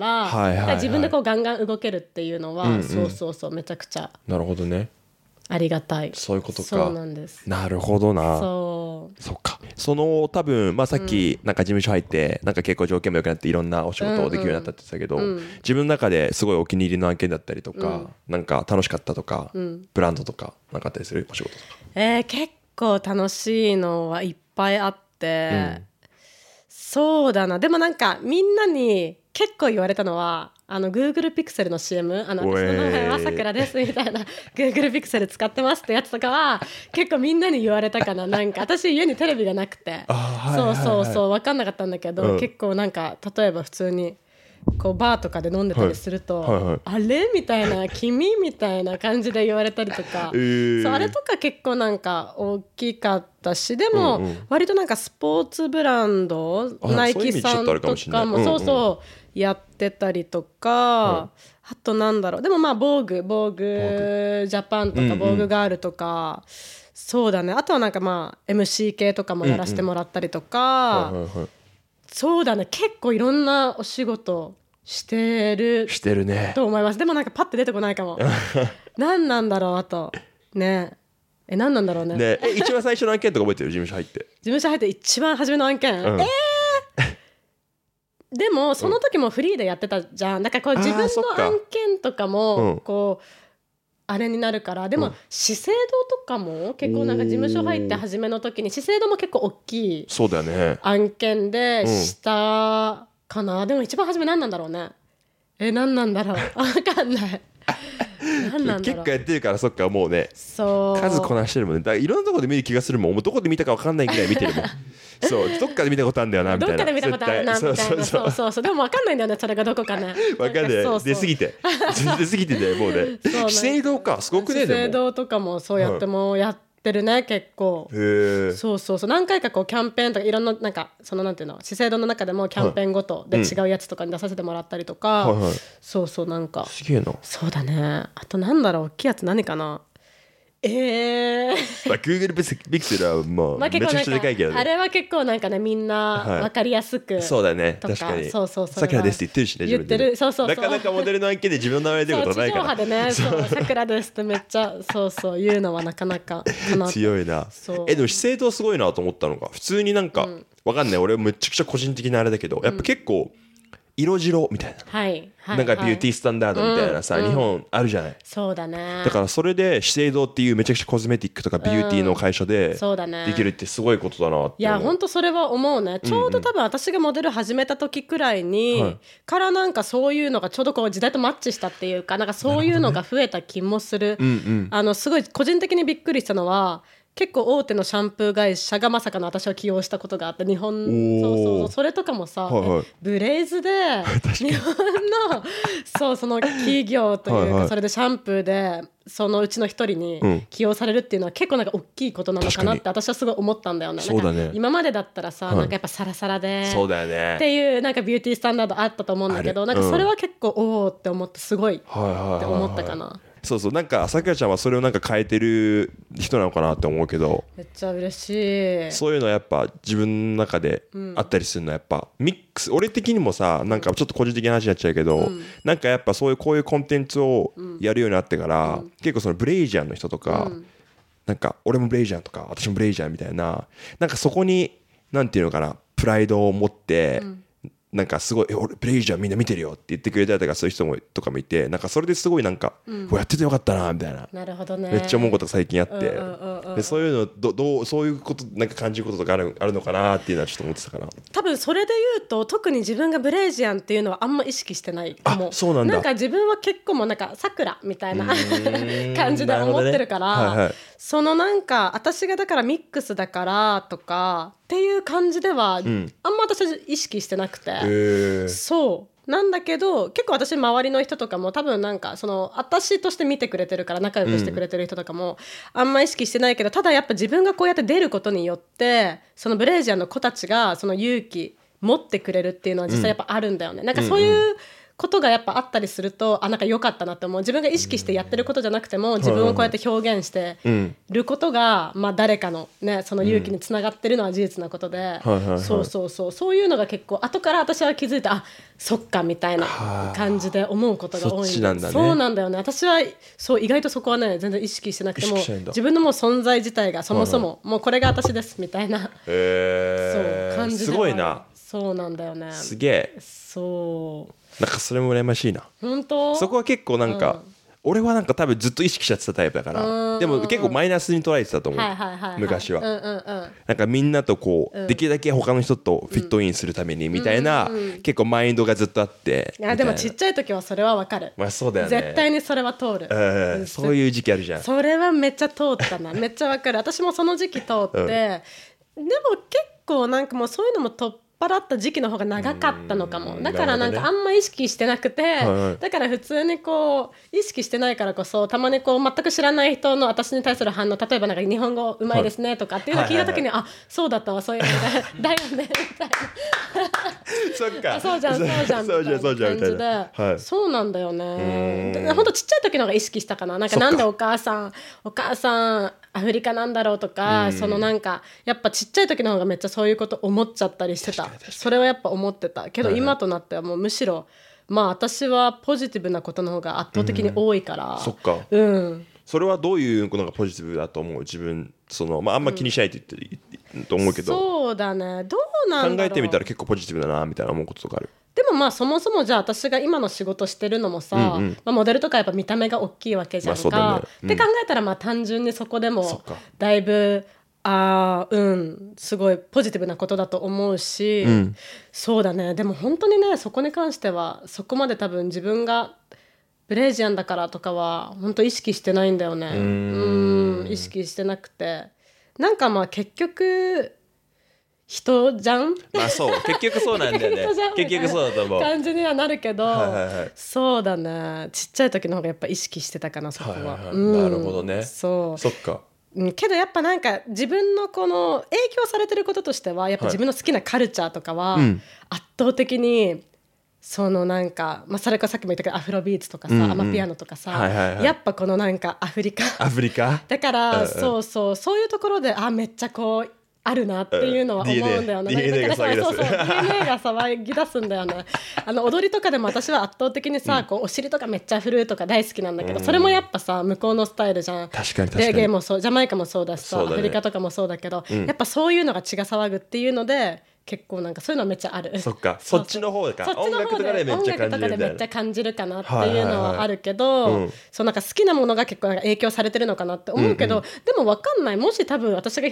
自分でこうガンガン動けるっていうのは、めちゃくちゃなるほどね、 ありがたい。 そういうことか。 そうなんです。 なるほどな。そっか。その多分まあさっきなんか事務所入ってなんか結構条件も良くなっていろんなお仕事をできるようになったって言ってたけど、自分の中ですごいお気に入りの案件だったりとか、なんか楽しかったとか、ブランドとかなんかあったりするお仕事とか。 結構楽しいのはいっぱいあって、そうだな。でもなんかみんなに結構言われたのは、Google ピクセルの CM、私の名前はさくらですみたいなGoogle ピクセル使ってますってやつとかは結構みんなに言われたかな。なんか私家にテレビがなくて、分かんなかったんだけど、結構なんか例えば普通にこうバーとかで飲んでたりすると、あれみたいな、君みたいな感じで言われたりとか、そうあれとか結構なんか大きかったし、でも割となんかスポーツブランド、ナイキさんとかもやってたりとか、あとなんだろう、でもまあボーグジャパンとかボーグガールとか、そうだね、あとはなんかまあ MC 系とかもやらせてもらったりとか、そうだね、結構いろんなお仕事してると思います。でもなんかパッて出てこないかも。何なんだろう、あとね、何なんだろうね。 一番最初の案件とか覚えてる？事務所入って一番初めの案件、でもその時もフリーでやってたじゃん。だからこう自分の案件とかもこうあれになるから。でも資生堂とかも結構なんか事務所入って初めの時に資生堂も結構大きい案件でしたかな。でも一番初め何なんだろうね。何なんだろう、分かんない結構やってるから。そっか、もうね、数こなしてるもんね。だからいろんなところで見る気がするもん。もうどこで見たか分かんないぐらい見てるもん。そう、どっかで見たことあるんだよなみたいな。 どっかで見たことあるなみたいな。そうでも分かんないんだよね、それがどこかね。 分かんない。出過ぎてね、もうね。資生堂か、すごくね。 資生堂とかもそうやってもやってるね、結構。そう何回かこうキャンペーンとかいろんななんかそのなんていうの、資生堂の中でもキャンペーンごとで違うやつとかに出させてもらったりとか、なんかすげえな。 そうだね。あとなんだろう、大きいやつ何かな。 まあ Google Pixel はもうまあ結構なんめちゃくちゃでかいけどね。 かあれは結構なんかねみんな分かりやすく、 そうだね、 とか確かに。 そうそうさくらですって言ってるしね、自分でね。 言ってる、そうそうそう。 なかなかモデルの案件で自分の名前出ることないから。 そう地上波でね、そうさくらですってめっちゃそう言うのはなかなかかな。 強いな。 そうでも資生堂すごいなと思ったのが、普通になんか、わかんない、俺めちゃくちゃ個人的なあれだけど、やっぱ結構色白みたいな、 はいはい、 なんかビューティースタンダードみたいなさ、日本あるじゃない。 そうだね。 だからそれで資生堂っていうめちゃくちゃコスメティックとかビューティーの会社でそうだねできるってすごいことだなって思う。 いや本当それは思うね。ちょうど多分私がモデル始めた時くらいに、 はいからなんかそういうのがちょうどこう時代とマッチしたっていうか、なんかそういうのが増えた気もする。すごい個人的にびっくりしたのは、結構大手のシャンプー会社がまさかの私を起用したことがあって、日本そうそれとかもさ、 はいはいブレイズで日本のその企業というか、 はいはいそれでシャンプーでそのうちの一人に起用されるっていうのは結構なんか大きいことなのかなって私はすごい思ったんだよね。 そうだねなんか今までだったらさ、なんかやっぱサラサラでそうだよねっていうなんかビューティースタンダードあったと思うんだけど、なんかそれは結構おおって思ってすごいって思ったかな。 そうそう、なんかさくらちゃんはそれをなんか変えてる人なのかなって思うけど、 めっちゃ嬉しい。 そういうのはやっぱ自分の中であったりするのはやっぱミックス、俺的にもさ、なんかちょっと個人的な話になっちゃうけど、なんかやっぱこういうコンテンツをやるようになってから、結構そのブレイジャンの人とか、なんか俺もブレイジャンとか私もブレイジャンみたいな、なんかそこになんていうのかな、プライドを持って、なんかすごい俺ブレイジャーみんな見てるよって言ってくれたりとか、そういう人もとかもいて、なんかそれですごいなんか、やっててよかったなみたいな、 なるほどね、 めっちゃ思うことが最近あって、でそういうのどうそういうことなんか感じることとかあるのかなっていうのはちょっと思ってたから、 多分それで言うと特に自分がブレイジアンっていうのはあんま意識してないかも。 そうなんだ。 なんか自分は結構もうなんかさくらみたいな感じで思ってるから、 はいはい、 そのなんか私がだからミックスだからとかっていう感じでは、あんま私は意識してなくて、そうなんだけど結構私周りの人とかも多分なんかその私として見てくれてるから仲良くしてくれてる人とかもあんま意識してないけど、ただやっぱ自分がこうやって出ることによってそのブレイジャーの子たちがその勇気持ってくれるっていうのは実際やっぱあるんだよね。なんかそういうことがやっぱあったりすると、なんか良かったなって思う。自分が意識してやってることじゃなくても自分をこうやって表現してることが、まあ誰かのねその勇気につながってるのは事実なことで、そういうのが結構後から私は気づいて、そっかみたいな感じで思うことが多いんで。そうなんだよね。私はそう意外とそこはね全然意識してなくても、自分のもう存在自体がそもそももうこれが私ですみたいな、そう感じで。 すごいな。 そうなんだよね。 すげえ。 そうなんかそれも羨ましいな。 本当？ そこは結構なんか、俺はなんか多分ずっと意識しちゃってたタイプだから、でも結構マイナスに捉えてたと思う、昔は。なんかみんなとこう、できるだけ他の人とフィットインするためにみたいな、結構マインドがずっとあって。 いやでもちっちゃい時はそれはわかる。 まあそうだよね。 絶対にそれは通る、 そういう時期あるじゃん。 それはめっちゃ通ったな。めっちゃわかる。私もその時期通って、でも結構なんかもうそういうのも取っ払った時期の方が長かったのかも。だからなんかあんま意識してなくて、だから普通にこう意識してないからこそ、たまにこう全く知らない人の私に対する反応、例えばなんか日本語うまいですねとかっていうのを聞いた時に、そうだったわ、そういうのだよねみたいなそっか、 そうじゃんみたいな感じで、そうなんだよね。ほんとちっちゃい時の方が意識したかな。なんかなんでお母さんアフリカなんだろうとか、そのなんかやっぱちっちゃい時の方がめっちゃそういうこと思っちゃったりしてた。それはやっぱ思ってたけど、今となってはもうむしろまあ私はポジティブなことの方が圧倒的に多いから、 そっか、それはどういうのがポジティブだと思う？自分あんま気にしないと言ってると思うけど、 そうだね、どうなんだろう。 考えてみたら結構ポジティブだなみたいな思うこととかある？ でもまあそもそもじゃあ私が今の仕事してるのもさ、モデルとかやっぱ見た目が大きいわけじゃんか、って考えたらまあ単純にそこでもだいぶすごいポジティブなことだと思うし、そうだね。でも本当にねそこに関してはそこまで多分自分がブレイジアンだからとかは本当意識してないんだよね。意識してなくて、なんかまあ結局人じゃん。 まあそう結局そうなんだよね結局そうだと思う感じにはなるけど、そうだね、ちっちゃい時の方がやっぱ意識してたかな、そこは。 なるほどね。 そっか。 けどやっぱなんか自分のこの影響されてることとしてはやっぱ自分の好きなカルチャーとかは圧倒的にそのなんか、まあ、それこそさっきも言ったけどアフロビーツとかさ、アマピアノとかさ、やっぱこのなんかアフリカだから、そういうところでめっちゃこうあるなっていうのは思うんだよね。 DNA が騒ぎ出す。 DNA が騒ぎ出すんだよね。踊りとかでも私は圧倒的にさ、こうお尻とかめっちゃ振るとか大好きなんだけど、それもやっぱさ向こうのスタイルじゃん。 確かにレゲエもそうジャマイカもそうだしさ、アフリカとかもそうだけど、やっぱそういうのが血が騒ぐっていうので結構なんかそういうのめっちゃある。 そっか、そっちの方か。音楽とかでめっちゃ感じるかなっていうのはあるけど、そうなんか好きなものが結構なんか影響されてるのかなって思うけど、でも分かんない。もし多分私が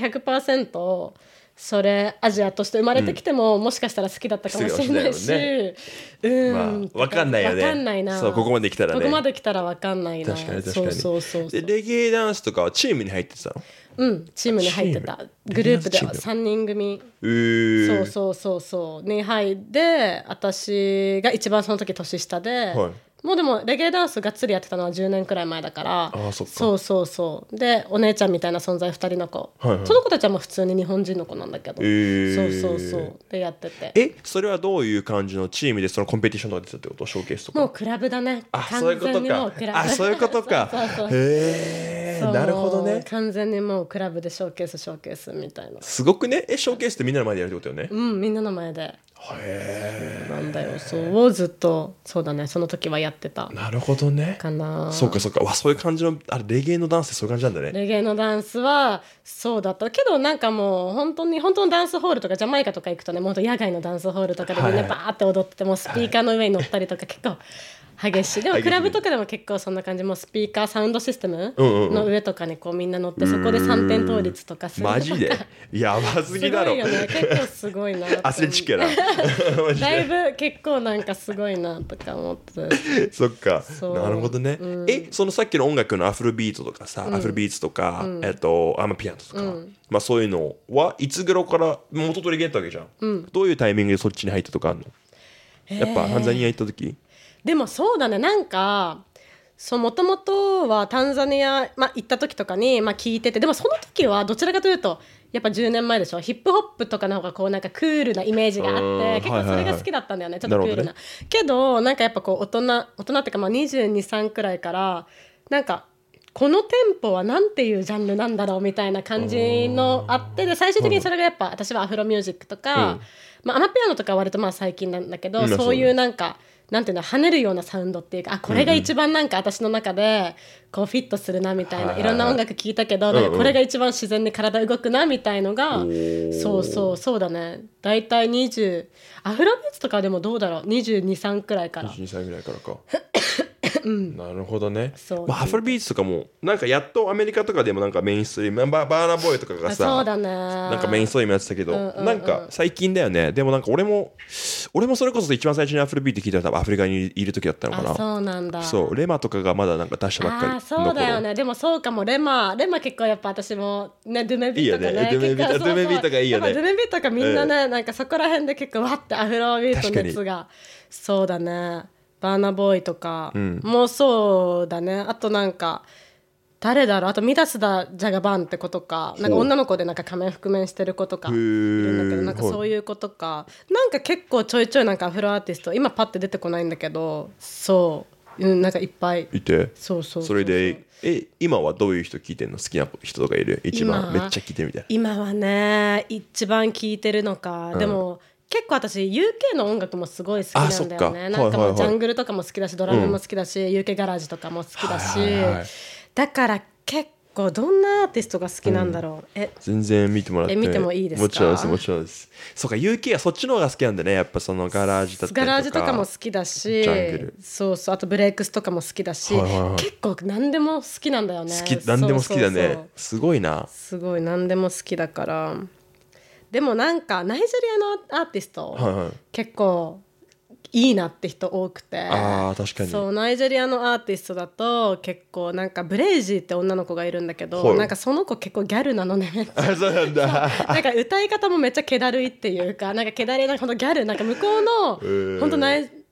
100% それアジアとして生まれてきても、もしかしたら好きだったかもしれないし、 分かんないよね。 分かんないな。 そうここまで来たらね。 ここまで来たら分かんないな。 確かに確かに。 そうでレゲエダンスとかはチームに入ってたの？ チームに入ってた。グループで3人組そうに入って私が一番その時年下で、もうでもレゲエダンスがっつりやってたのは10年くらい前だから、そうでお姉ちゃんみたいな存在2人の子、その子たちはもう普通に日本人の子なんだけど、そうでやってて。 それはどういう感じのチームでそのコンペティションとか出たってこと？ショーケースとか？ もうクラブだね。 そういうことか。そういうことか。へえ、なるほどね。 完全にもうクラブでショーケースみたいな。 すごくね。ショーケースってみんなの前でやるってことよね。 みんなの前で。なんだよ。そうずっとそうだね、その時はやってた。 なるほどね。 かな。 そうかそういう感じのレゲエのダンスってそういう感じなんだね。 レゲエのダンスはそうだったけど、なんかもう本当のダンスホールとかジャマイカとか行くとね、もう野外のダンスホールとかでみんなバーって踊ってて、もうスピーカーの上に乗ったりとか結構激しい。でもクラブとかでも結構そんな感じ。もうスピーカーサウンドシステムの上とかにこうみんな乗って、そこで3点倒立とかする。 マジでやばすぎだろ。 すごいよね。結構すごいな。 アスレチックやな。 だいぶ結構なんかすごいなとか思って。 そっか、なるほどね。そのさっきの音楽のアフロビートとかさ、アフロビーツとか、アマピアノとか、まあそういうのはいつ頃から元取りゲットわけじゃん。どういうタイミングでそっちに入ったとかあるの？やっぱタンザニア行った時？ でもそうだね、なんかもともとはタンザニア、行った時とかに、聞いてて、でもその時はどちらかというとやっぱ10年前でしょ、ヒップホップとかの方がこうなんかクールなイメージがあって、結構それが好きだったんだよね、ちょっとクールな。けどなんかやっぱこう大人っていうか22、3くらいからなんかこのテンポはなんていうジャンルなんだろうみたいな感じのあって、で最終的にそれがやっぱ私はアフロミュージックとか、アマピアノとかは割と最近なんだけど、そういうなんかなんていうの、跳ねるようなサウンドっていうか、これが一番なんか私の中でこうフィットするなみたいな、いろんな音楽聴いたけど、なんかこれが一番自然に体動くなみたいのが、そうだね、だいたい20アフロビーツとかでもどうだろう、22、3くらいから 22歳ぐらいからかなるほどね。アフロビーツとかもなんかやっとアメリカとかでもなんかメインストリーム、バーナーボーイとかがさ、 そうだね、 なんかメインストリームやってたけど、なんか最近だよね。でもなんか俺もそれこそ一番最初にアフロビーツ聞いたのは多分アフリカにいる時だったのかな。 そうなんだ。 そうレマとかがまだなんか出したばっかり。 そうだよね。でもそうかも、レマ結構やっぱ私もね、ドゥメビとかね、 ドゥメビとかいいよね。 ドゥメビとかみんなね、なんかそこら辺で結構わってアフロビートの熱が、そうだね、バーナーボーイとかもそうだね。あとなんか誰だろう、あとミダスダ・ジャガバンって子とか、なんか女の子でなんか仮面覆面してる子とかいるんだけど、なんかそういう子とか、なんか結構ちょいちょいなんかアフロアーティスト今パッて出てこないんだけど、なんかいっぱいいて、 それで今はどういう人聞いてんの？好きな人とかいる？一番めっちゃ聞いてるみたいな。 今はね、一番聞いてるのか、でも結構私 UK の音楽もすごい好きなんだよね。なんかもうジャングルとかも好きだし、ドラムも好きだし、UK ガラージとかも好きだし、だから結構どんなアーティストが好きなんだろう。 全然見てもらって見てもいいですか？ もちろんです。そうか、 UK はそっちの方が好きなんだね。やっぱそのガラージだったりとか、 ガラージとかも好きだし、 ジャングル、 あとブレイクスとかも好きだし、結構何でも好きなんだよね。 何でも好きだね。すごいな。 すごい何でも好きだから。でもなんかナイジェリアのアーティスト、結構いいなって人多くて、 確かに。 そうナイジェリアのアーティストだと結構なんかブレイジーって女の子がいるんだけど、なんかその子結構ギャルなのね、めっちゃ。 そうなんだ。 なんか歌い方もめっちゃ気だるいっていうか、なんか気だるい、なんかほんとギャル、なんか向こうのほんとナイ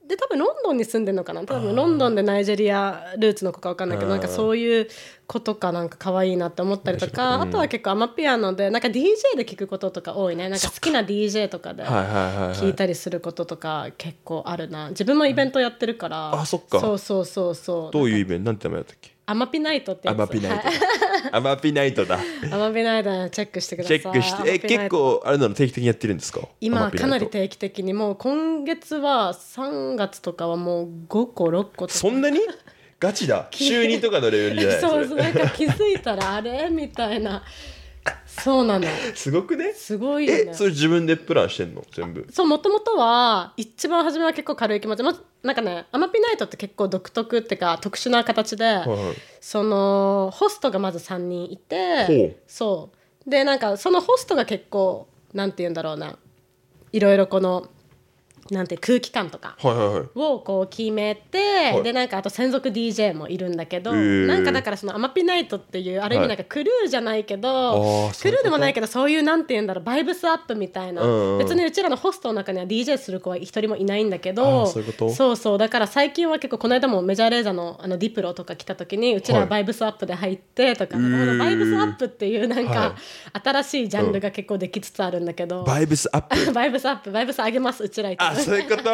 で多分ロンドンに住んでるのかな、多分ロンドンでナイジェリアルーツの子か分かんないけど、なんかそういうことかなんか可愛いなって思ったりとか、あとは結構アマピアノでなんか DJ で聞くこととか多いね。なんか好きな DJ とかで聞いたりすることとか結構あるな。自分もイベントやってるから。 あ、そっか。 そうそうそうそう。 どういうイベント、なんて名前だったっけ？ アマピナイトってやつ。 アマピナイトアマピナイトだ。 アマピナイトチェックしてください。 チェックして。結構あれなの、定期的にやってるんですか？ 今かなり定期的に、もう今月は3月とかはもう5個6個とか。 そんなにガチだ。週2とかのレベルじゃない？ そうそう、なんか気づいたらあれみたいな。そうなの。 すごくね。 すごいよね。 それ自分でプランしてんの全部？ そう、もともとは一番初めは結構軽い気持ち、なんかね、アマピナイトって結構独特っていうか特殊な形で、はいはい、そのホストがまず3人いて、そうでなんかそのホストが結構なんて言うんだろうな、いろいろこのなんて空気感とかをこう決めて、はいはい、でなんかあと専属 DJ もいるんだけど、なんかだからそのアマピナイトっていうある意味なんかクルーじゃないけど、はい、クルーでもないけどそういうなんて言うんだろう、バイブスアップみたいな、別にうちらのホストの中には DJ する子は一人もいないんだけど、そうそうだから最近は結構この間もメジャーレーザーのディプロとか来た時にうちらはバイブスアップで入ってとか、はい、バイブスアップっていうなんか新しいジャンルが結構できつつあるんだけど、 バイブスアップバイブスアップ、バイブス上げますうちらいて。 そういうこと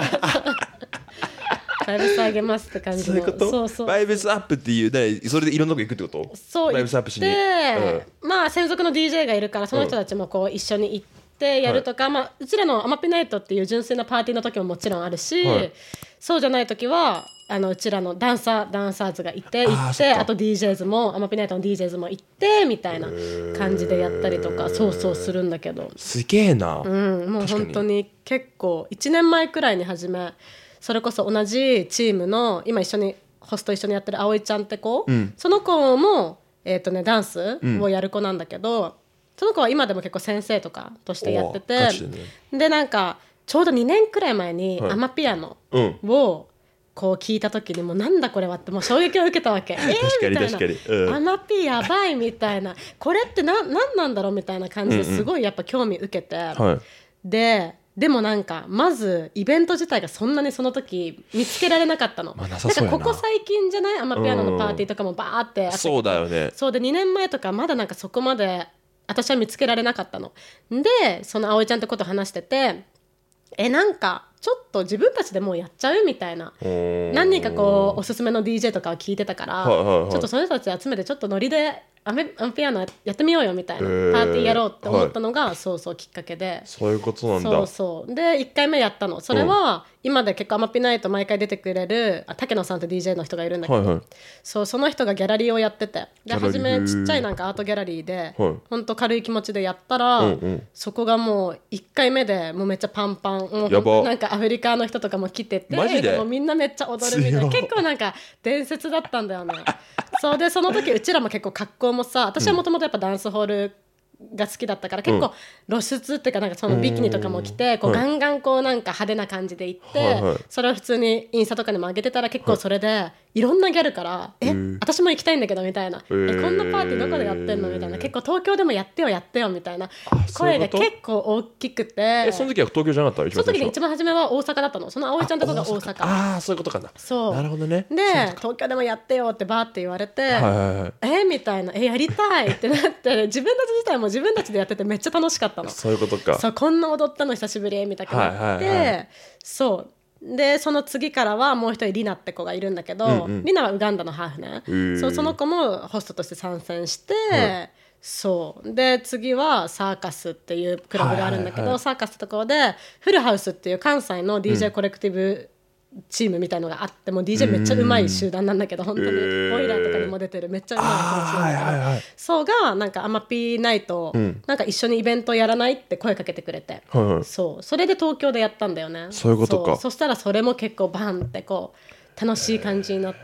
バイブス上げますって感じの。そういうこと？そうそう、 バイブスアップっていうそれでいろんなとこ行くってこと？ そう、 バイブスアップしに、 まあ専属の DJ がいるからその人たちもこう一緒に行ってやるとか、はい、まあ、うちらのアマピナイトっていう純粋なパーティーの時ももちろんあるし、はい、そうじゃない時はうちらのダンサーズがいてあと DJs もアマピナイトの DJs も行ってみたいな感じでやったりとか、そうするんだけど、 すげえな、 うん、もう本当に結構1年前くらいに始め、それこそ同じチームの今一緒にホスト一緒にやってる葵ちゃんって子、うん、その子も、ダンスをやる子なんだけど、その子は今でも結構先生とかとしてやってて、でなんかちょうど2年くらい前にアマピアノをこう聞いた時にもうなんだこれはってもう衝撃を受けたわけ。みたいな、アマピやばいみたいな、これってなんなんだろうみたいな感じですごいやっぱ興味受けて、でもなんかまずイベント自体がそんなにその時見つけられなかったの。なんかここ最近じゃない、アマピアノのパーティーとかもバーってあって、 そうだよね。 そうで2年前とかまだなんかそこまで私は見つけられなかったので、その葵ちゃんってこと話してて、なんかちょっと自分たちでもうやっちゃうみたいな、何人かこうおすすめの DJ とかを聞いてたから、ちょっとその人たち集めてちょっとノリでアマピアノやってみようよみたいな、パーティーやろうって思ったのが、そうそうきっかけで。 そういうことなんだ。 そうそうで1回目やったの。それは、今で結構アマピナイト毎回出てくれる竹野さんって DJ の人がいるんだけど、その人がギャラリーをやってて、で初めちっちゃいなんかアートギャラリーで、ほんと軽い気持ちでやったら、そこがもう1回目でもうめっちゃパンパン、もうなんかアフリカの人とかも来てて、 マジでもうみんなめっちゃ踊るみたいな、結構なんか伝説だったんだよね。そうでその時うちらも結構格好もさ、私はもともとやっぱダンスホールが好きだったから結構露出っていうか、なんかそのビキニとかも着てこうガンガンこうなんか派手な感じで行って、それを普通にインスタとかにも上げてたら結構それでいろんなギャルから私も行きたいんだけどみたいな、こんなパーティーどこでやってんのみたいな、結構東京でもやってよみたいな声が結構大きくて。 その時は東京じゃなかった？ その時に一番初めは大阪だったの。その葵ちゃんとこが大阪。 ああそういうことかな。 そうなるほどね。 で東京でもやってよってバーって言われて、みたいな、やりたいってなって自分たち自体も自分たちでやっててめっちゃ楽しかったの。 そういうことか。 そう、こんな踊ったの久しぶりみたいななって、そうでその次からはもう一人リナって子がいるんだけど、リナはウガンダのハーフね、その子もホストとして参戦して、そうで次はサーカスっていうクラブがあるんだけど、サーカスってところでフルハウスっていう関西の DJ コレクティブチームみたいのがあって、もう DJ めっちゃうまい集団なんだけど、本当にボイラーとかにも出てるめっちゃうまい話なんだけど、そうがなんかアマピーナイト、なんか一緒にイベントやらないって声かけてくれて、それで東京でやったんだよね。 そういうことか。 そしたらそれも結構バンってこう楽しい感じになって、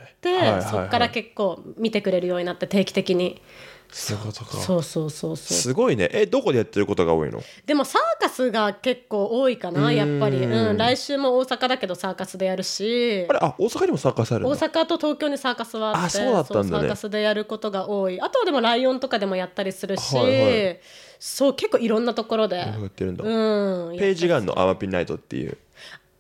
そっから結構見てくれるようになって定期的に。 そういうことか。 そうすごいね。どこでやってることが多いの？ でもサーカスが結構多いかな、やっぱり。来週も大阪だけどサーカスでやるし。 大阪にもサーカスあるんだ。 大阪と東京にサーカスはあって、 そうだったんだね。 サーカスでやることが多い。あとはでもライオンとかでもやったりするし、そう結構いろんなところでやってるんだ。ページがあるの、アマピナイトっていう。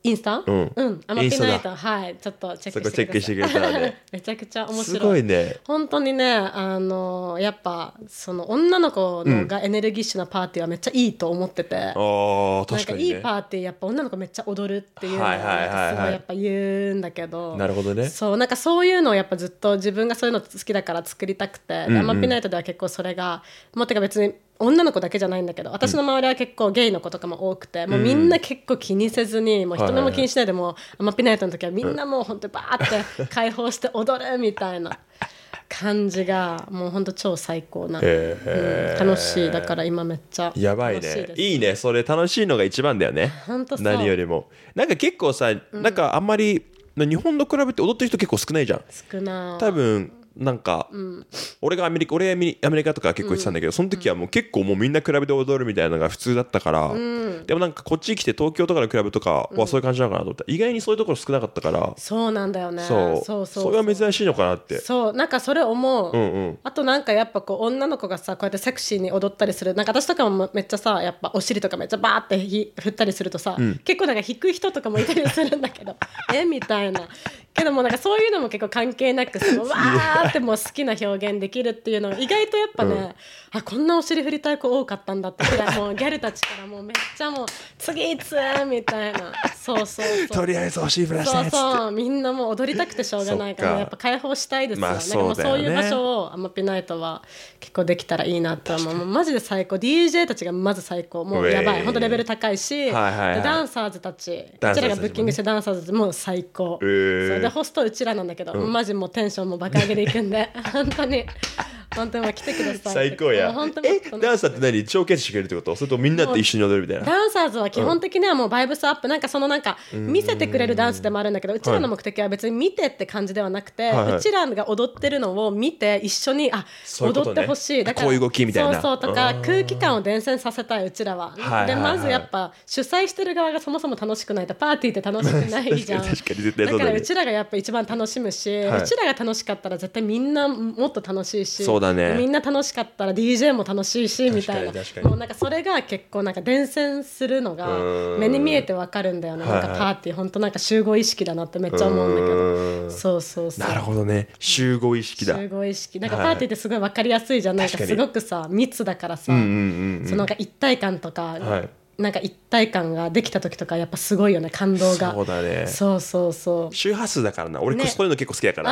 インスタ？アマピナイト、はい、ちょっとチェックしてください。めちゃくちゃ面白い。 すごいね。 本当にね、やっぱその女の子のがエネルギッシュなパーティーはめっちゃいいと思ってて、 確かにね、 なんかいいパーティーやっぱ女の子めっちゃ踊るっていうのをすごいやっぱ言うんだけど、 なるほどね。 そうなんかそういうのをやっぱずっと自分がそういうの好きだから作りたくて、アマピナイトでは結構それがもうてか別に女の子だけじゃないんだけど、私の周りは結構ゲイの子とかも多くて、もうみんな結構気にせずに、もう人目も気にしないで、もうアマピナイトの時はみんなもう本当にバーって解放して踊るみたいな感じがもう本当超最高な、楽しい。だから今めっちゃ楽しいです。 やばいね。いいね。それ楽しいのが一番だよね。 本当そう。 何よりもなんか結構さ、なんかあんまり日本のクラブって踊ってる人結構少ないじゃん。 少ない。 多分なんか、俺アメリカとか結構行ってたんだけど、その時はもう結構もうみんなクラブで踊るみたいなのが普通だったから、でもなんかこっち来て東京とかのクラブとかはそういう感じなのかなと思ったら、意外にそういうところ少なかったから、 そうなんだよね。 それは珍しいのかなって。 そうなんかそれ思う、あとなんかやっぱこう女の子がさこうやってセクシーに踊ったりする、なんか私とかもめっちゃさやっぱお尻とかめっちゃバーって振ったりするとさ、結構なんか引く人とかもいたりするんだけどみたいな。けどもなんかそういうのも結構関係なくそのわーってもう好きな表現できるっていうのが意外とやっぱね、こんなお尻振りたい子多かったんだってくらいもうギャルたちからもうめっちゃもう次いつみたいな、そうとりあえずお尻振らしてそうみんなもう踊りたくてしょうがないからやっぱ解放したいですよ、なんかもうそういう場所をアマピナイトは結構できたらいいなって思う。もうマジで最高。 DJ たちがまず最高、もうやばい、本当レベル高いし、でダンサーズたちうちらがブッキングしてダンサーズも最高、でホストうちらなんだけど、マジもうテンションも爆上げでいくんで本当にもう来てください。 最高や。ダンサーって何、帳消してくれるってこと？それとみんなって一緒に踊るみたいな。 ダンサーズは基本的にはもうバイブスアップ、なんかそのなんか見せてくれるダンスでもあるんだけど、うちらの目的は別に見てって感じではなくて、うちらが踊ってるのを見て一緒に踊ってほしい。だからこういう動きみたいな、 そうとか空気感を伝染させたい、うちらは。でまずやっぱ主催してる側がそもそも楽しくないとパーティーって楽しくないじゃん。 確かに絶対そうだね。 だからうちらがやっぱ一番楽しむし、うちらが楽しかったら絶対みんなもっと楽しいし、 そうだね、 みんな楽しかったら DJ も楽しいしみたいな、もうなんかそれが結構なんか伝染するのが目に見えてわかるんだよね。なんかパーティー本当なんか集合意識だなってめっちゃ思うんだけど、そうなるほどね、集合意識だ。 集合意識なんかパーティーってすごい分かりやすいじゃん、なんかすごくさ密だからさ、そのなんか一体感とか、なんか一体感ができた時とかやっぱすごいよね、感動が。 そうだね。 そう周波数だからな、俺そういうの結構好きだから、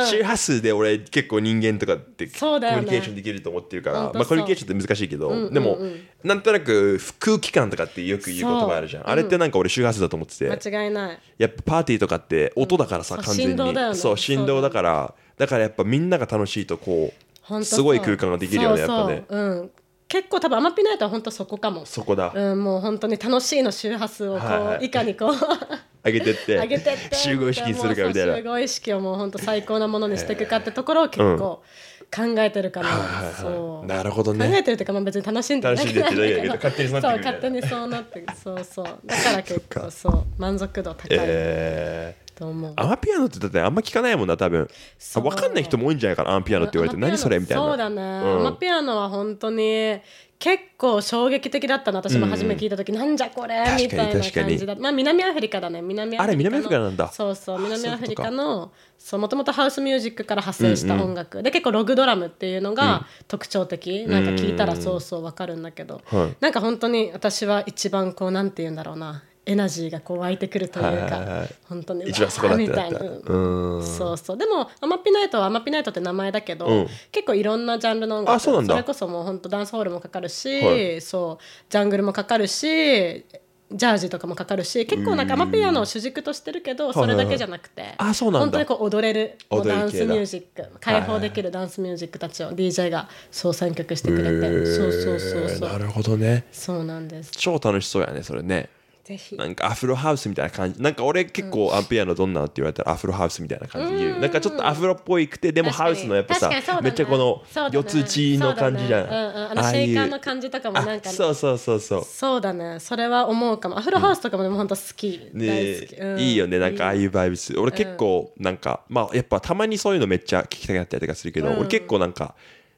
周波数で俺結構人間とかってコミュニケーションできると思ってるから、まあコミュニケーションって難しいけど、でもなんとなく空気感とかってよく言う言葉あるじゃん、あれってなんか俺周波数だと思ってて、 間違いない。 やっぱパーティーとかって音だからさ、完全に振動だよね。 そう振動だから、やっぱみんなが楽しいとこうすごい空間ができるよね、やっぱね。 結構多分アマピナイトは本当そこかも。 そこだ。 もう本当に楽しいの周波数をこういかにこう上げてって集合意識にするかみたいな。 集合意識をもう本当最高なものにしていくかってところを結構考えてるかな。そうなるほどね。 考えてるっていうか、まあ別に楽しんでるだけなんだけど、 勝手にそうなってるみたいな。 勝手にそうなってる。そうだから結構そう満足度高い。 アマピアノってだってあんま聞かないもんな、多分。分かんない人も多いんじゃないかな、アマピアノって言われて何それみたいな。 そうだね、アマピアノは本当に結構衝撃的だったな。私も初め聞いた時、なんじゃこれみたいな感じだ。まあ南アフリカだね。南アフリカなんだ。そう南アフリカのもともとハウスミュージックから派生した音楽で、結構ログドラムっていうのが特徴的、なんか聞いたらそうわかるんだけど、なんか本当に私は一番こうなんて言うんだろうな、エナジーがこう湧いてくるというか、本当に一番そこだったみたいな。 そうでもアマピナイトはアマピナイトって名前だけど、結構いろんなジャンルの音楽、それこそもう本当ダンスホールもかかるし、そうジャングルもかかるし、ジャージとかもかかるし、結構なんかアマピアノを主軸としてるけど、それだけじゃなくて、本当にこう踊れるダンスミュージック、解放できるダンスミュージックたちを DJ がそう選曲してくれて、そうなるほどね。 そうなんです。 超楽しそうやね、それね。 ぜひ。 なんかアフロハウスみたいな感じ、なんか俺結構アンピアノどんなって言われたらアフロハウスみたいな感じで言う、なんかちょっとアフロっぽいくて、でもハウスのやっぱさ、めっちゃこの四つ打ちの感じじゃん、 シェイカーの感じとかもなんか、そうだね、それは思うかも。アフロハウスとかもでも本当好き、大好き、 いいよね、なんかああいうバイブス。俺結構なんかまあやっぱたまにそういうのめっちゃ聞きたくなったりとかするけど、俺結構なんか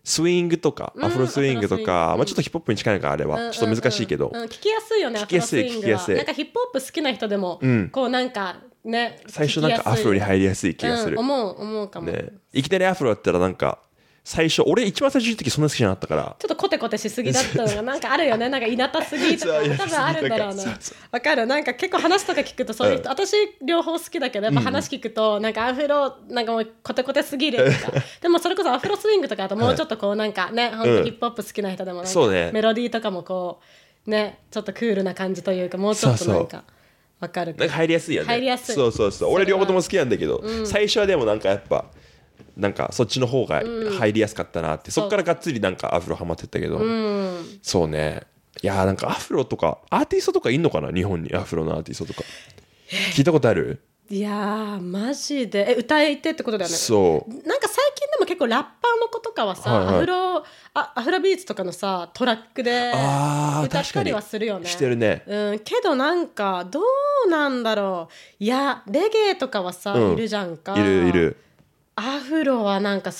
スイングとかアフロスイングとか、まあ、ちょっとヒップホップに近いからあれはちょっと難しいけど、 聞きやすいよね。 聞きやすい聞きやすい。 なんかヒップホップ好きな人でも、こうなんかね、 最初なんかアフロに入りやすい気がする、 思うかも、 ね、いきなりアフロだったらなんか最初俺一番最初の時そんな好きじゃなかったからちょっとコテコテしすぎだったのがなんかあるよね。なんかいなたすぎとか多分あるんだろうな。わかる。なんか結構話とか聞くとそういう人、私両方好きだけどやっぱ話聞くとなんかアフロなんかもうコテコテすぎるとかでもそれこそアフロスイングとかだともうちょっとこうなんかね、本当ヒップホップ好きな人でもなんかメロディーとかもこうねちょっとクールな感じというかもうちょっとなんかわかる。 なんか入りやすいよね。 入りやすい。 そう俺両方とも好きなんだけど、最初はでもなんかやっぱなんかそっちの方が入りやすかったなって、そっからがっつりなんかアフロハマってったけど、そうね。いやーなんかアフロとかアーティストとかいんのかな、日本にアフロのアーティストとか聞いたことある？ いやーマジで歌い手ってことだよね。 そうなんか最近でも結構ラッパーの子とかはさ、アフロビーツとかのさトラックで歌ったりはするよね。 してるね、 けどなんかどうなんだろう。いやレゲエとかはさ、いるじゃんか。 いる。 アフロはなんか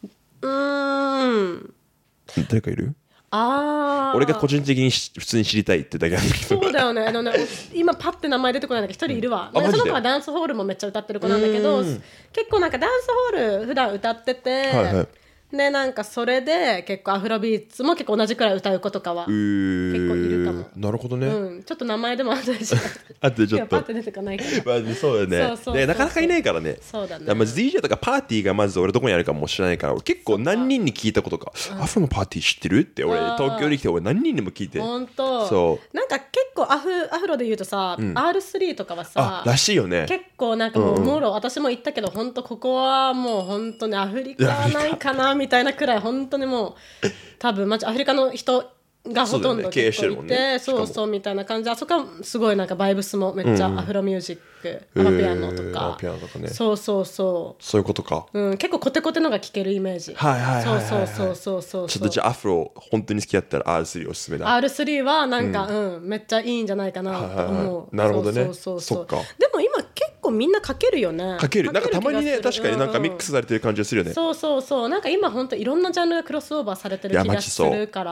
誰かいる？俺が個人的に普通に知りたいってだけなんだけど。 そうだよね。今パッて名前出てこないんだけど一人いるわ。その子はダンスホールもめっちゃ歌ってる子なんだけど、結構なんかダンスホール普段歌ってて、でなんかそれで結構アフロビーツも結構同じくらい歌う子とかは結構いるかも。 なるほどね、 ちょっと名前でもあったでしょ。 あってちょっとパッて出てこないから。 そうだね。でなかなかいないからね。 そうだね。 まず DJ とかパーティーがまず俺どこにあるかも知らないから、俺結構何人に聞いたことか、アフロのパーティー知ってるって俺東京に来て俺何人にも聞いて。 本当。 そうなんか結構アフロで言うとさ、R3 とかはさらしいよね。 結構なんかもうもろ、私も行ったけど本当ここはもう本当にアフリカはないかなみたいなくらい本当にもう多分マジアフリカの人がほとんど結構いて、そうみたいな感じで、あそこはすごいなんかバイブスもめっちゃアフロミュージック、アマピアノとか、 ね、 そういうことか、 結構コテコテのが聴けるイメージ。そうちょっとじゃあアフロ本当に好きだったら R3 おすすめだ。 R3 はなんか、めっちゃいいんじゃないかなと思う。 なるほどね。 そっか。でも今結構みんなかけるよね。 かけるなんかたまにね、確かになんかミックスされてる感じがするよね。 そうなんか今本当いろんなジャンルがクロスオーバーされてる気がするから、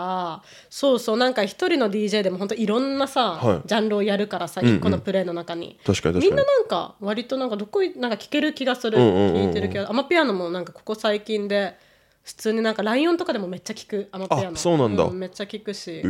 そうなんか一人の DJ でも本当いろんなさ、ジャンルをやるからさ、一個のプレイの中に確かにみんななんか割となんかどこなんか聴ける気がする、聴いてる気が。アマピアノもなんかここ最近で普通になんかライオンとかでもめっちゃ聴く。アマピアノそうなんだ、 めっちゃ聴くし、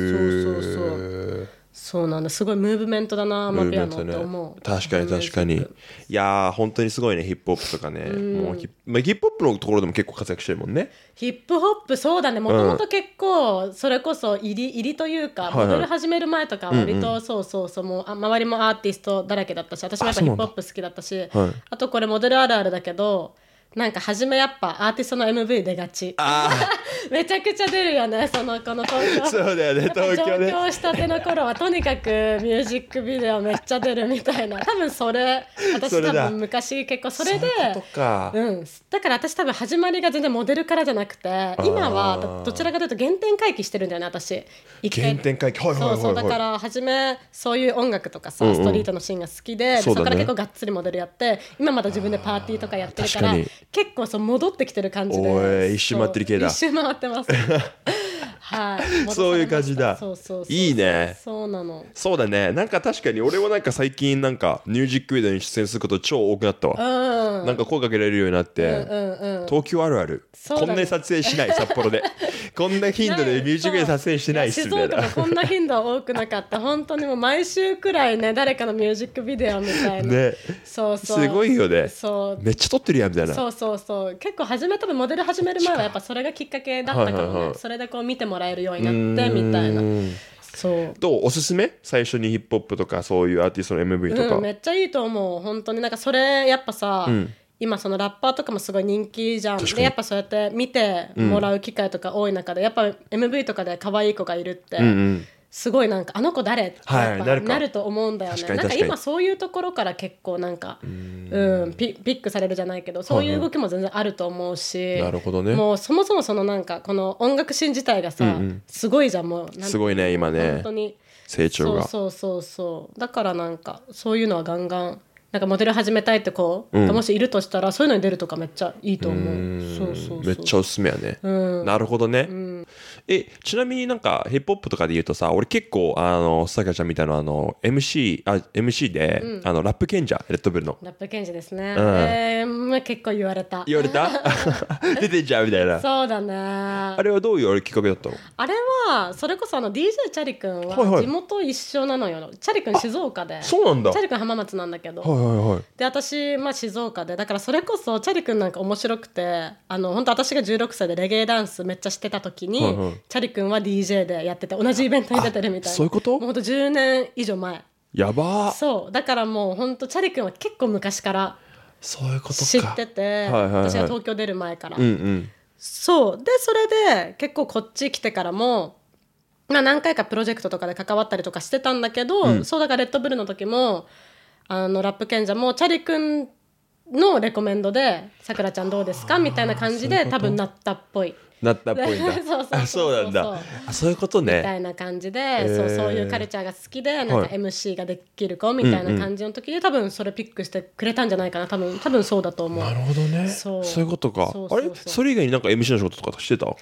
そうなんだ。すごいムーブメントだなアマピアノって思う。 確かに。いやー本当にすごいね、ヒップホップとかね、もうヒップホップのところでも結構活躍してるもんね。 ヒップホップそうだね。もともと結構それこそ入りというか、モデル始める前とか割とそうもう周りもアーティストだらけだったし、私もやっぱヒップホップ好きだったし、あとこれモデルあるあるだけど、なんか初めやっぱアーティストの MV 出がち。めちゃくちゃ出るよね、この東京。 そうだよね、東京ね。 上京したての頃はとにかくミュージックビデオめっちゃ出るみたいな。多分それ私多分昔結構それで、だから私多分始まりが全然モデルからじゃなくて、今はどちらかというと原点回帰してるんだよね、私。 原点回帰。 そうだから初めそういう音楽とかさ、ストリートのシーンが好きで、そこから結構がっつりモデルやって、今また自分でパーティーとかやってるから結構戻ってきてる感じで。 一周回ってる系だ。 一周回ってます。はい。 そういう感じだ。いいね。 そうなの。 そうだね。なんか確かに俺はなんか最近なんかミュージックビデオに出演すること超多くなったわ。なんか声かけられるようになって、東京あるある。こんなに撮影しない、札幌で。こんな頻度でミュージックビデオ撮影してないっすみたいな。 静岡もこんな頻度は多くなかった。本当にもう毎週くらいね、誰かのミュージックビデオみたいな。ね。すごいよね。めっちゃ撮ってるやんみたいな。 そう結構初め多分モデル始める前はやっぱそれがきっかけだったかもね。それでこう見てもらえるようになってみたいな。 どうおすすめ？最初にヒップホップとかそういうアーティストの MV とか。 めっちゃいいと思う。本当になんかそれやっぱさ、今そのラッパーとかもすごい人気じゃん。でやっぱそうやって見てもらう機会とか多い中で、やっぱ MV とかで可愛い子がいるって、すごいなんかあの子誰ってやっぱなると思うんだよね。なんか今そういうところから結構なんかピックされるじゃないけど、そういう動きも全然あると思うし、 なるほどね。 もうそもそもそのなんかこの音楽シーン自体がさ、すごいじゃん。もうすごいね今ね、 本当に成長が。 そうだからなんかそういうのはガンガンなんかモデル始めたいって子がもしいるとしたら、そういうのに出るとかめっちゃいいと思う。 めっちゃおすすめやね。なるほどね。ちなみになんかヒップホップとかで言うとさ、俺結構さくらちゃんみたいなMC で、ラップ賢者レッドブルのラップ賢者ですね。結構言われた出てんじゃんみたいな。 そうだね。 あれはどういうきっかけだったの？ あれはそれこそDJ チャリ君は地元一緒なのよ。チャリ君静岡で。 そうなんだ。 チャリ君浜松なんだけど、で私、静岡で、だからそれこそチャリ君なんか面白くて、本当私が16歳でレゲエダンスめっちゃしてた時に、チャリ君は DJ でやってて同じイベントに出てるみたいな。 そういうこと？ もうほんと10年以上前。 やばー。 そうだからもうほんとチャリ君は結構昔からそういうことか知ってて、私が東京出る前から、そうでそれで結構こっち来てからも、何回かプロジェクトとかで関わったりとかしてたんだけど、そうだからレッドブルの時もラップ賢者もチャリ君のレコメンドでさくらちゃんどうですかみたいな感じで多分なったっぽいんだそうなんだ。そういうことねみたいな感じで、そういうカルチャーが好きでなんか MC ができる子みたいな感じの時で、多分それピックしてくれたんじゃないかな。多分そうだと思う。 なるほどね。そういうことか。あれそれ以外になんか MC の仕事とかしてた？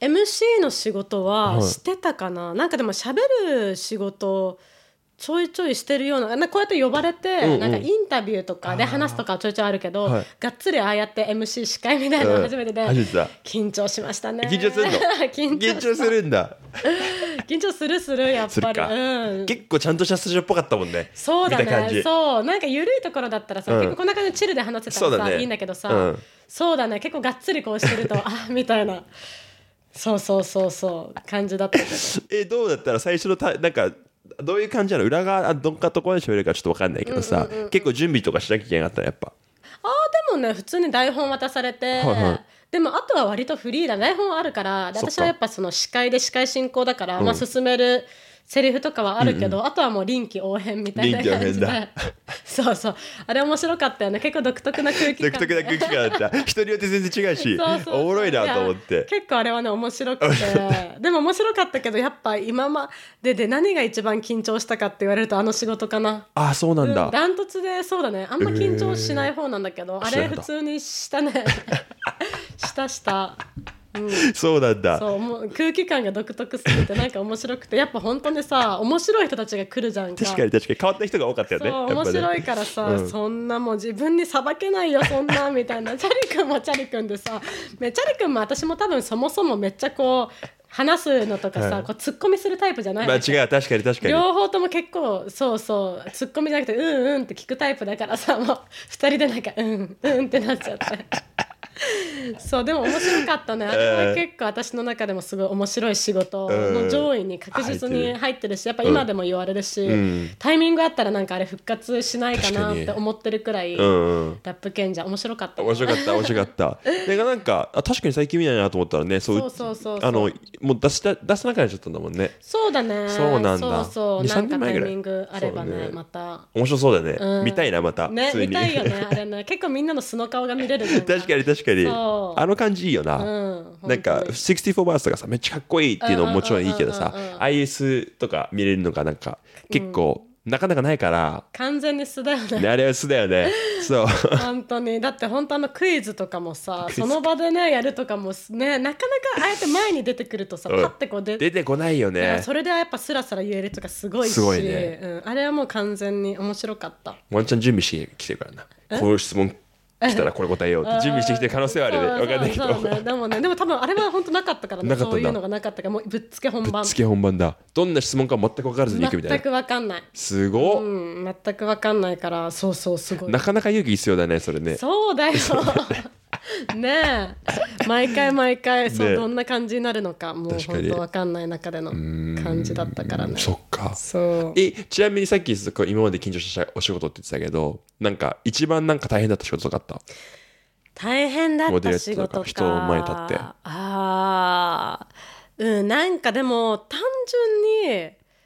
MC の仕事はしてたかな、なんかでも喋る仕事ちょいちょいしてるような、こうやって呼ばれて、なんかインタビューとかで話すとかはちょいちょいあるけど、がっつりああやって MC 司会みたいなの初めてで、緊張しましたね。 緊張するの？緊張するんだ。 緊張するやっぱり、 結構ちゃんとしたスタジオっぽかったもんね。 そうだね。そうなんか緩いところだったらさ、結構こんな感じでチルで話せたらさ、いいんだけどさ、そうだね、結構がっつりこうしてるとみたいな、そう感じだったけど。 どうだったら最初のなんかどういう感じなの？裏側どんなところで喋れるかちょっと分かんないけどさ、結構準備とかしなきゃいけなかったらやっぱ。 でもね普通に台本渡されて、でもあとは割とフリーだ。台本あるから、私はやっぱその司会進行だから、進めるセリフとかはあるけど、あとはもう臨機応変みたいな感じでそうあれ面白かったよね。結構独特な空気感だった人によって全然違うしおもろいなと思って。 結構あれはね面白くてでも面白かったけど、やっぱ今までで何が一番緊張したかって言われると仕事かな。 そうなんだ。 ダントツでそうだね。あんま緊張しない方なんだけど、あれ普通にしたねしたそうなんだ。 そうもう空気感が独特すぎてなんか面白くて、やっぱ本当にさ面白い人たちが来るじゃんか。 確かに変わった人が多かったよね。 そう面白いからさ、そんなもう自分にさばけないよそんなみたいな。チャリ君もチャリ君でさ、チャリ君も私も多分そもそもめっちゃこう話すのとかさ、こうツッコミするタイプじゃない。 違う、確かに両方とも結構そうツッコミじゃなくてうんって聞くタイプだからさ、もう2人でなんかうんってなっちゃってそうでも面白かったね。あれは結構私の中でもすごい面白い仕事の上位に確実に入ってるし、やっぱ今でも言われるし、タイミングあったらなんかあれ復活しないかなって思ってるくらい、ラップ賢者面白かった。 面白かったなんか確かに最近見ないなと思ったらね、そうもう出さなくなっちゃったんだもんね。 そうだね。 そうなんだ。 そうなんかタイミングあればね、また面白そうだね。見たいなまた。 ね、見たいよねあれね。結構みんなの素の顔が見れるじゃん。 確かにあの感じいいよな。なんか64バースとかさめっちゃかっこいいっていうのももちろんいいけどさ、IS とか見れるのがなんか結構なかなかないから。 完全に素だよね。 あれは素だよね。そう本当に。だって本当クイズとかもさ、その場でねやるとかもね、なかなかああやって前に出てくるとさ、パッてこう出てこないよね。 それでやっぱスラスラ言えるとかすごいし、 ね、 あれはもう完全に面白かった。 ワンちゃん準備してきてるからな。こういう質問来たらこれ答えようって準備してきてる可能性はあるね。分かんないけど。 でも多分あれは本当なかったからね。そういうのがなかったから、もうぶっつけ本番だ。どんな質問か全く分からずに行くみたいな。 全く分かんない。 すごっ。 全く分かんないから、そうすごい。 なかなか勇気必要だねそれね。 そうだよねえ毎回そう、どんな感じになるのかもう本当分かんない中での感じだったからね。 そっか。 そうちなみにさっき今まで緊張したお仕事って言ってたけど、なんか一番なんか大変だった仕事とかあった？ 大変だった仕事か。 人の前に立って。なんかでも単純に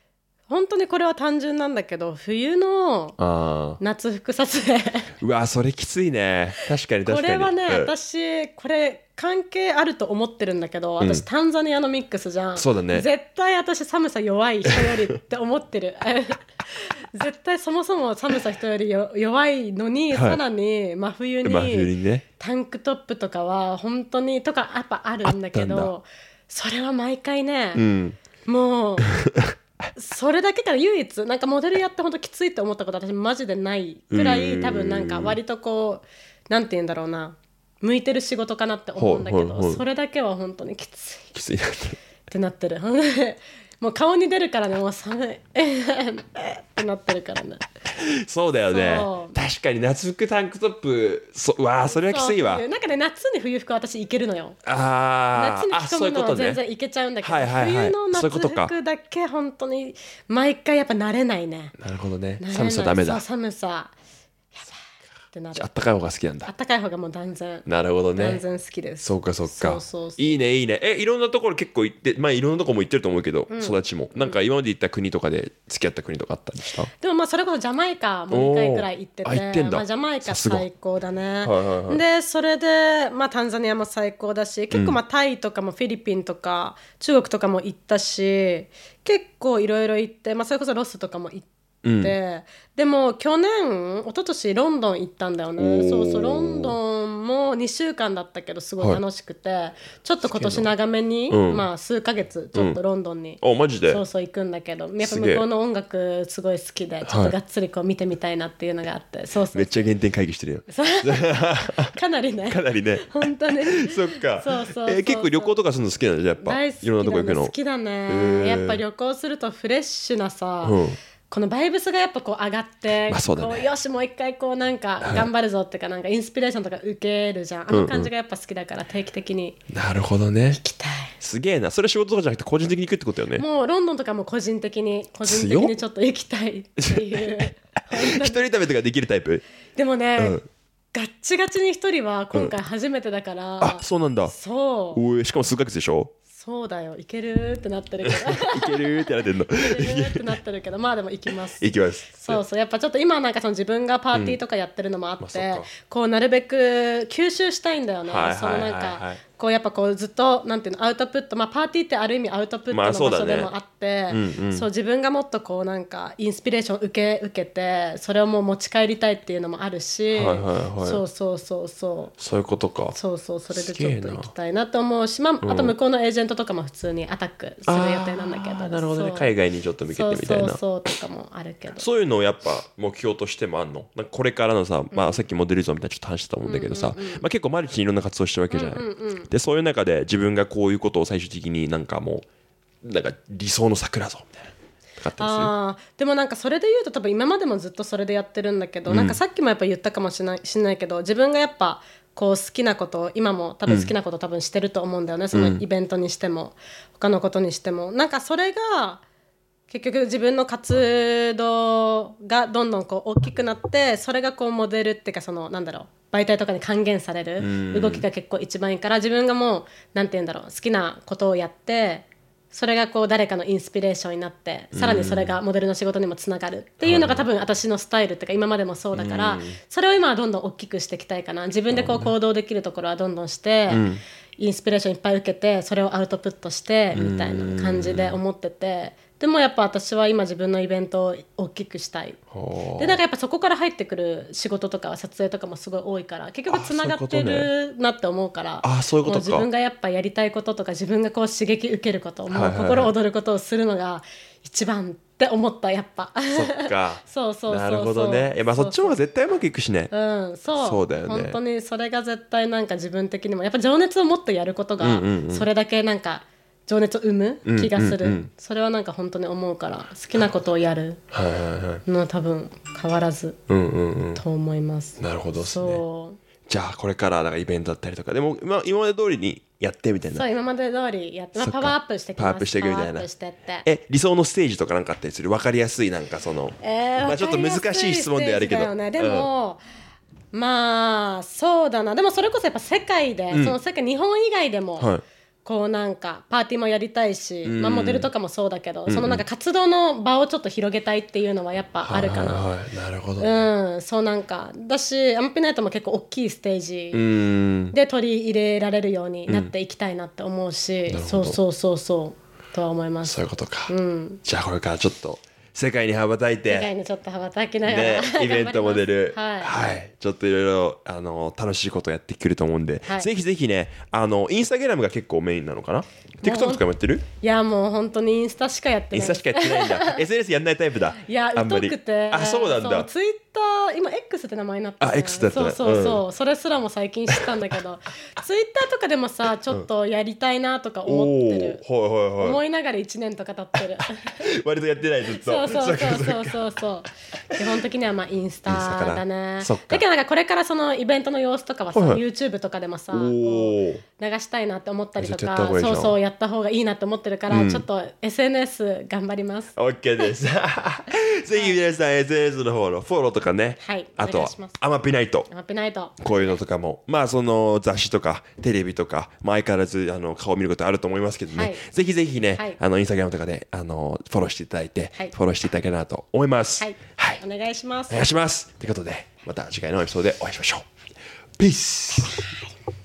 本当にこれは単純なんだけど、冬の夏服撮影うわそれきついね。確かに確かに。 これはね、私これ関係あると思ってるんだけど、私タンザニアのミックスじゃん。 そうだね。 絶対私寒さ弱い人よりって思ってる絶対そもそも寒さ人より弱いのに、さらに真冬にね、 タンクトップとかは本当にとかやっぱあるんだけど、それは毎回ね、もうそれだけから唯一なんかモデルやって本当きついって思ったこと私マジでないくらい、多分なんか割とこうなんて言うんだろうな、向いてる仕事かなって思うんだけど、それだけは本当にきついってなってるもう顔に出るからね、もう寒いってなってるからね。 そうだよね。確かに夏服タンクトップ、わあそれはきついわ。 なんかね、夏に冬服は私いけるのよ。 夏に着込むのは全然いけちゃうんだけど、冬の夏服だけ本当に毎回やっぱ慣れないね。 なるほどね。寒さダメだ。 寒さってなる。 あったかい方が好きなんだ。 あったかい方がもう断然。 なるほどね。 断然好きです。 そうかそうか。いいねいいね。いろんなところ結構行って、まあいろんなところも行ってると思うけど、育ちもなんか今まで行った国とかで付き合った国とかあったりした？ でもまあそれこそジャマイカも2回くらい行ってて、 行ってんだ。 まあジャマイカ最高だね。でそれでまあタンザニアも最高だし、結構まあタイとかもフィリピンとか中国とかも行ったし、結構いろいろ行って、まあそれこそロスとかも行って。でも去年一昨年ロンドン行ったんだよね。そうロンドンも2週間だったけどすごい楽しくて、ちょっと今年長めに、まあ数ヶ月ちょっとロンドンに、 マジでそう行くんだけど、やっぱ向こうの音楽すごい好きで、ちょっとがっつりこう見てみたいなっていうのがあって、 めっちゃ原点回帰してるよかなりね本当にそっか。結構旅行とかするの好きなんだ。やっぱいろんなとこ行くの好きだね。やっぱ旅行するとフレッシュなさ、このバイブスがやっぱこう上がって、こうよしもう一回こうなんか頑張るぞっていうか、なんかインスピレーションとか受けるじゃん。あの感じがやっぱ好きだから定期的になるほどね。 行きたい。 すげえな。それ仕事とかじゃなくて個人的に行くってことよね。 もうロンドンとかも個人的にちょっと行きたいっていう一人旅とかできるタイプ？ でもね、ガッチガチに一人は今回初めてだから、 そうなんだ。そうしかも数ヶ月でしょ。 そうだよ、いけるってなってるけどいけるってなってんの。いけるってなってるけど、まあでも行きます。 行きます。 そうやっぱちょっと今なんかその自分がパーティーとかやってるのもあって、こうなるべく吸収したいんだよね。そのなんかこうやっぱこうずっとなんていうのアウトプット、まあパーティーってある意味アウトプットの場所でもあって、そう自分がもっとこうなんかインスピレーション受けてそれをもう持ち帰りたいっていうのもあるし、そういうことか。 それでちょっと行きたいなと思うし、まああと向こうのエージェントとかも普通にアタックする予定なんだけど、 なるほどね。海外にちょっと向けてみたいな。 そうとかもあるけど、 そういうのをやっぱ目標としてもあんの？なんかこれからのさ、まあさっきモデル像みたいなちょっと話してたと思うんだけどさ、まあ結構マルチにいろんな活動してるわけじゃない。でそういう中で自分がこういうことを最終的になんかもうなんか理想の桜像みたいな。 でもなんかそれで言うと多分今までもずっとそれでやってるんだけど、なんかさっきもやっぱ言ったかもしれないけど、自分がやっぱこう好きなこと今も多分好きなこと多分してると思うんだよね、そのイベントにしても他のことにしても。なんかそれが結局自分の活動がどんどんこう大きくなって、それがこうモデルっていうかそのなんだろう媒体とかに還元される動きが結構一番いいから、自分がもうなんて言うんだろう好きなことをやって、それがこう誰かのインスピレーションになって、さらにそれがモデルの仕事にもつながるっていうのが多分私のスタイルっていうか今までもそうだから、それを今はどんどん大きくしていきたいかな。自分でこう行動できるところはどんどんして、インスピレーションいっぱい受けてそれをアウトプットしてみたいな感じで思ってて、でもやっぱ私は今自分のイベントを大きくしたい。でなんかやっぱそこから入ってくる仕事とか撮影とかもすごい多いから、結局つながってるなって思うから、 そういうことか。 もう自分がやっぱやりたいこととか自分がこう刺激受けること、もう心躍ることをするのが一番って思った。やっぱそっかそうなるほどね。まあそっちの方が絶対うまくいくしね。 そうだよね。本当にそれが絶対なんか自分的にもやっぱ情熱をもっとやることがそれだけなんか情熱を生む気がする、それはなんか本当に思うから、好きなことをやるのは多分変わらずと思います。 なるほどですね。じゃあこれからなんかイベントだったりとかでも、今まで通りにやってみたいな。 そう今まで通りやって、パワーアップしてきます。 パワーアップしていくみたいな。理想のステージとかなんかあったりする？分かりやすいなんかその、まあちょっと難しい質問であるけど、 でも、まあそうだな。でもそれこそやっぱ世界で、その世界日本以外でも、 こうなんかパーティーもやりたいし、まあ、モデルとかもそうだけど、そのなんか活動の場をちょっと広げたいっていうのはやっぱあるかな。 はいはい、なるほど、 そうなんかだし、アンピナイトも結構大きいステージで取り入れられるようになっていきたいなって思うし、そうとは思います。 そういうことか、じゃあこれからちょっと世界に羽ばたいて、 世界にちょっと羽ばたきながら、 イベントも出る、 はい、 ちょっといろいろ楽しいことやってくると思うんで、ぜひぜひね、インスタグラムが結構メインなのかな。 TikTok とかもやってる？ いやもう本当にインスタしかやってない。 インスタしかやってないんだSNS やんないタイプだ。 いや疎くて、 そうなんだ。 ツイッター今 X って名前になって、ね、 X だった。 それすらも最近知ったんだけどツイッターとかでもさちょっとやりたいなとか思ってる、思いながら1年とか経ってる割とやってないずっと。 そう基本的にはまあインスタだね。だけどなんかこれからそのイベントの様子とかはさ、YouTube とかでもさこう流したいなって思ったりとか、やった方がいいなって思ってるから、ちょっと SNS 頑張ります。 OK ですぜひ皆さん SNS の方のフォローとかね、あとはアマピナイトこういうのとかも、まあその雑誌とかテレビとか、まあ、相変わらず顔を見ることあると思いますけどね、ぜひぜひね、インスタグラムとかでフォローしていただいて、フォローしていただければなと思います。 お願いします。 ということでまた次回のエピソードでお会いしましょう。ピース。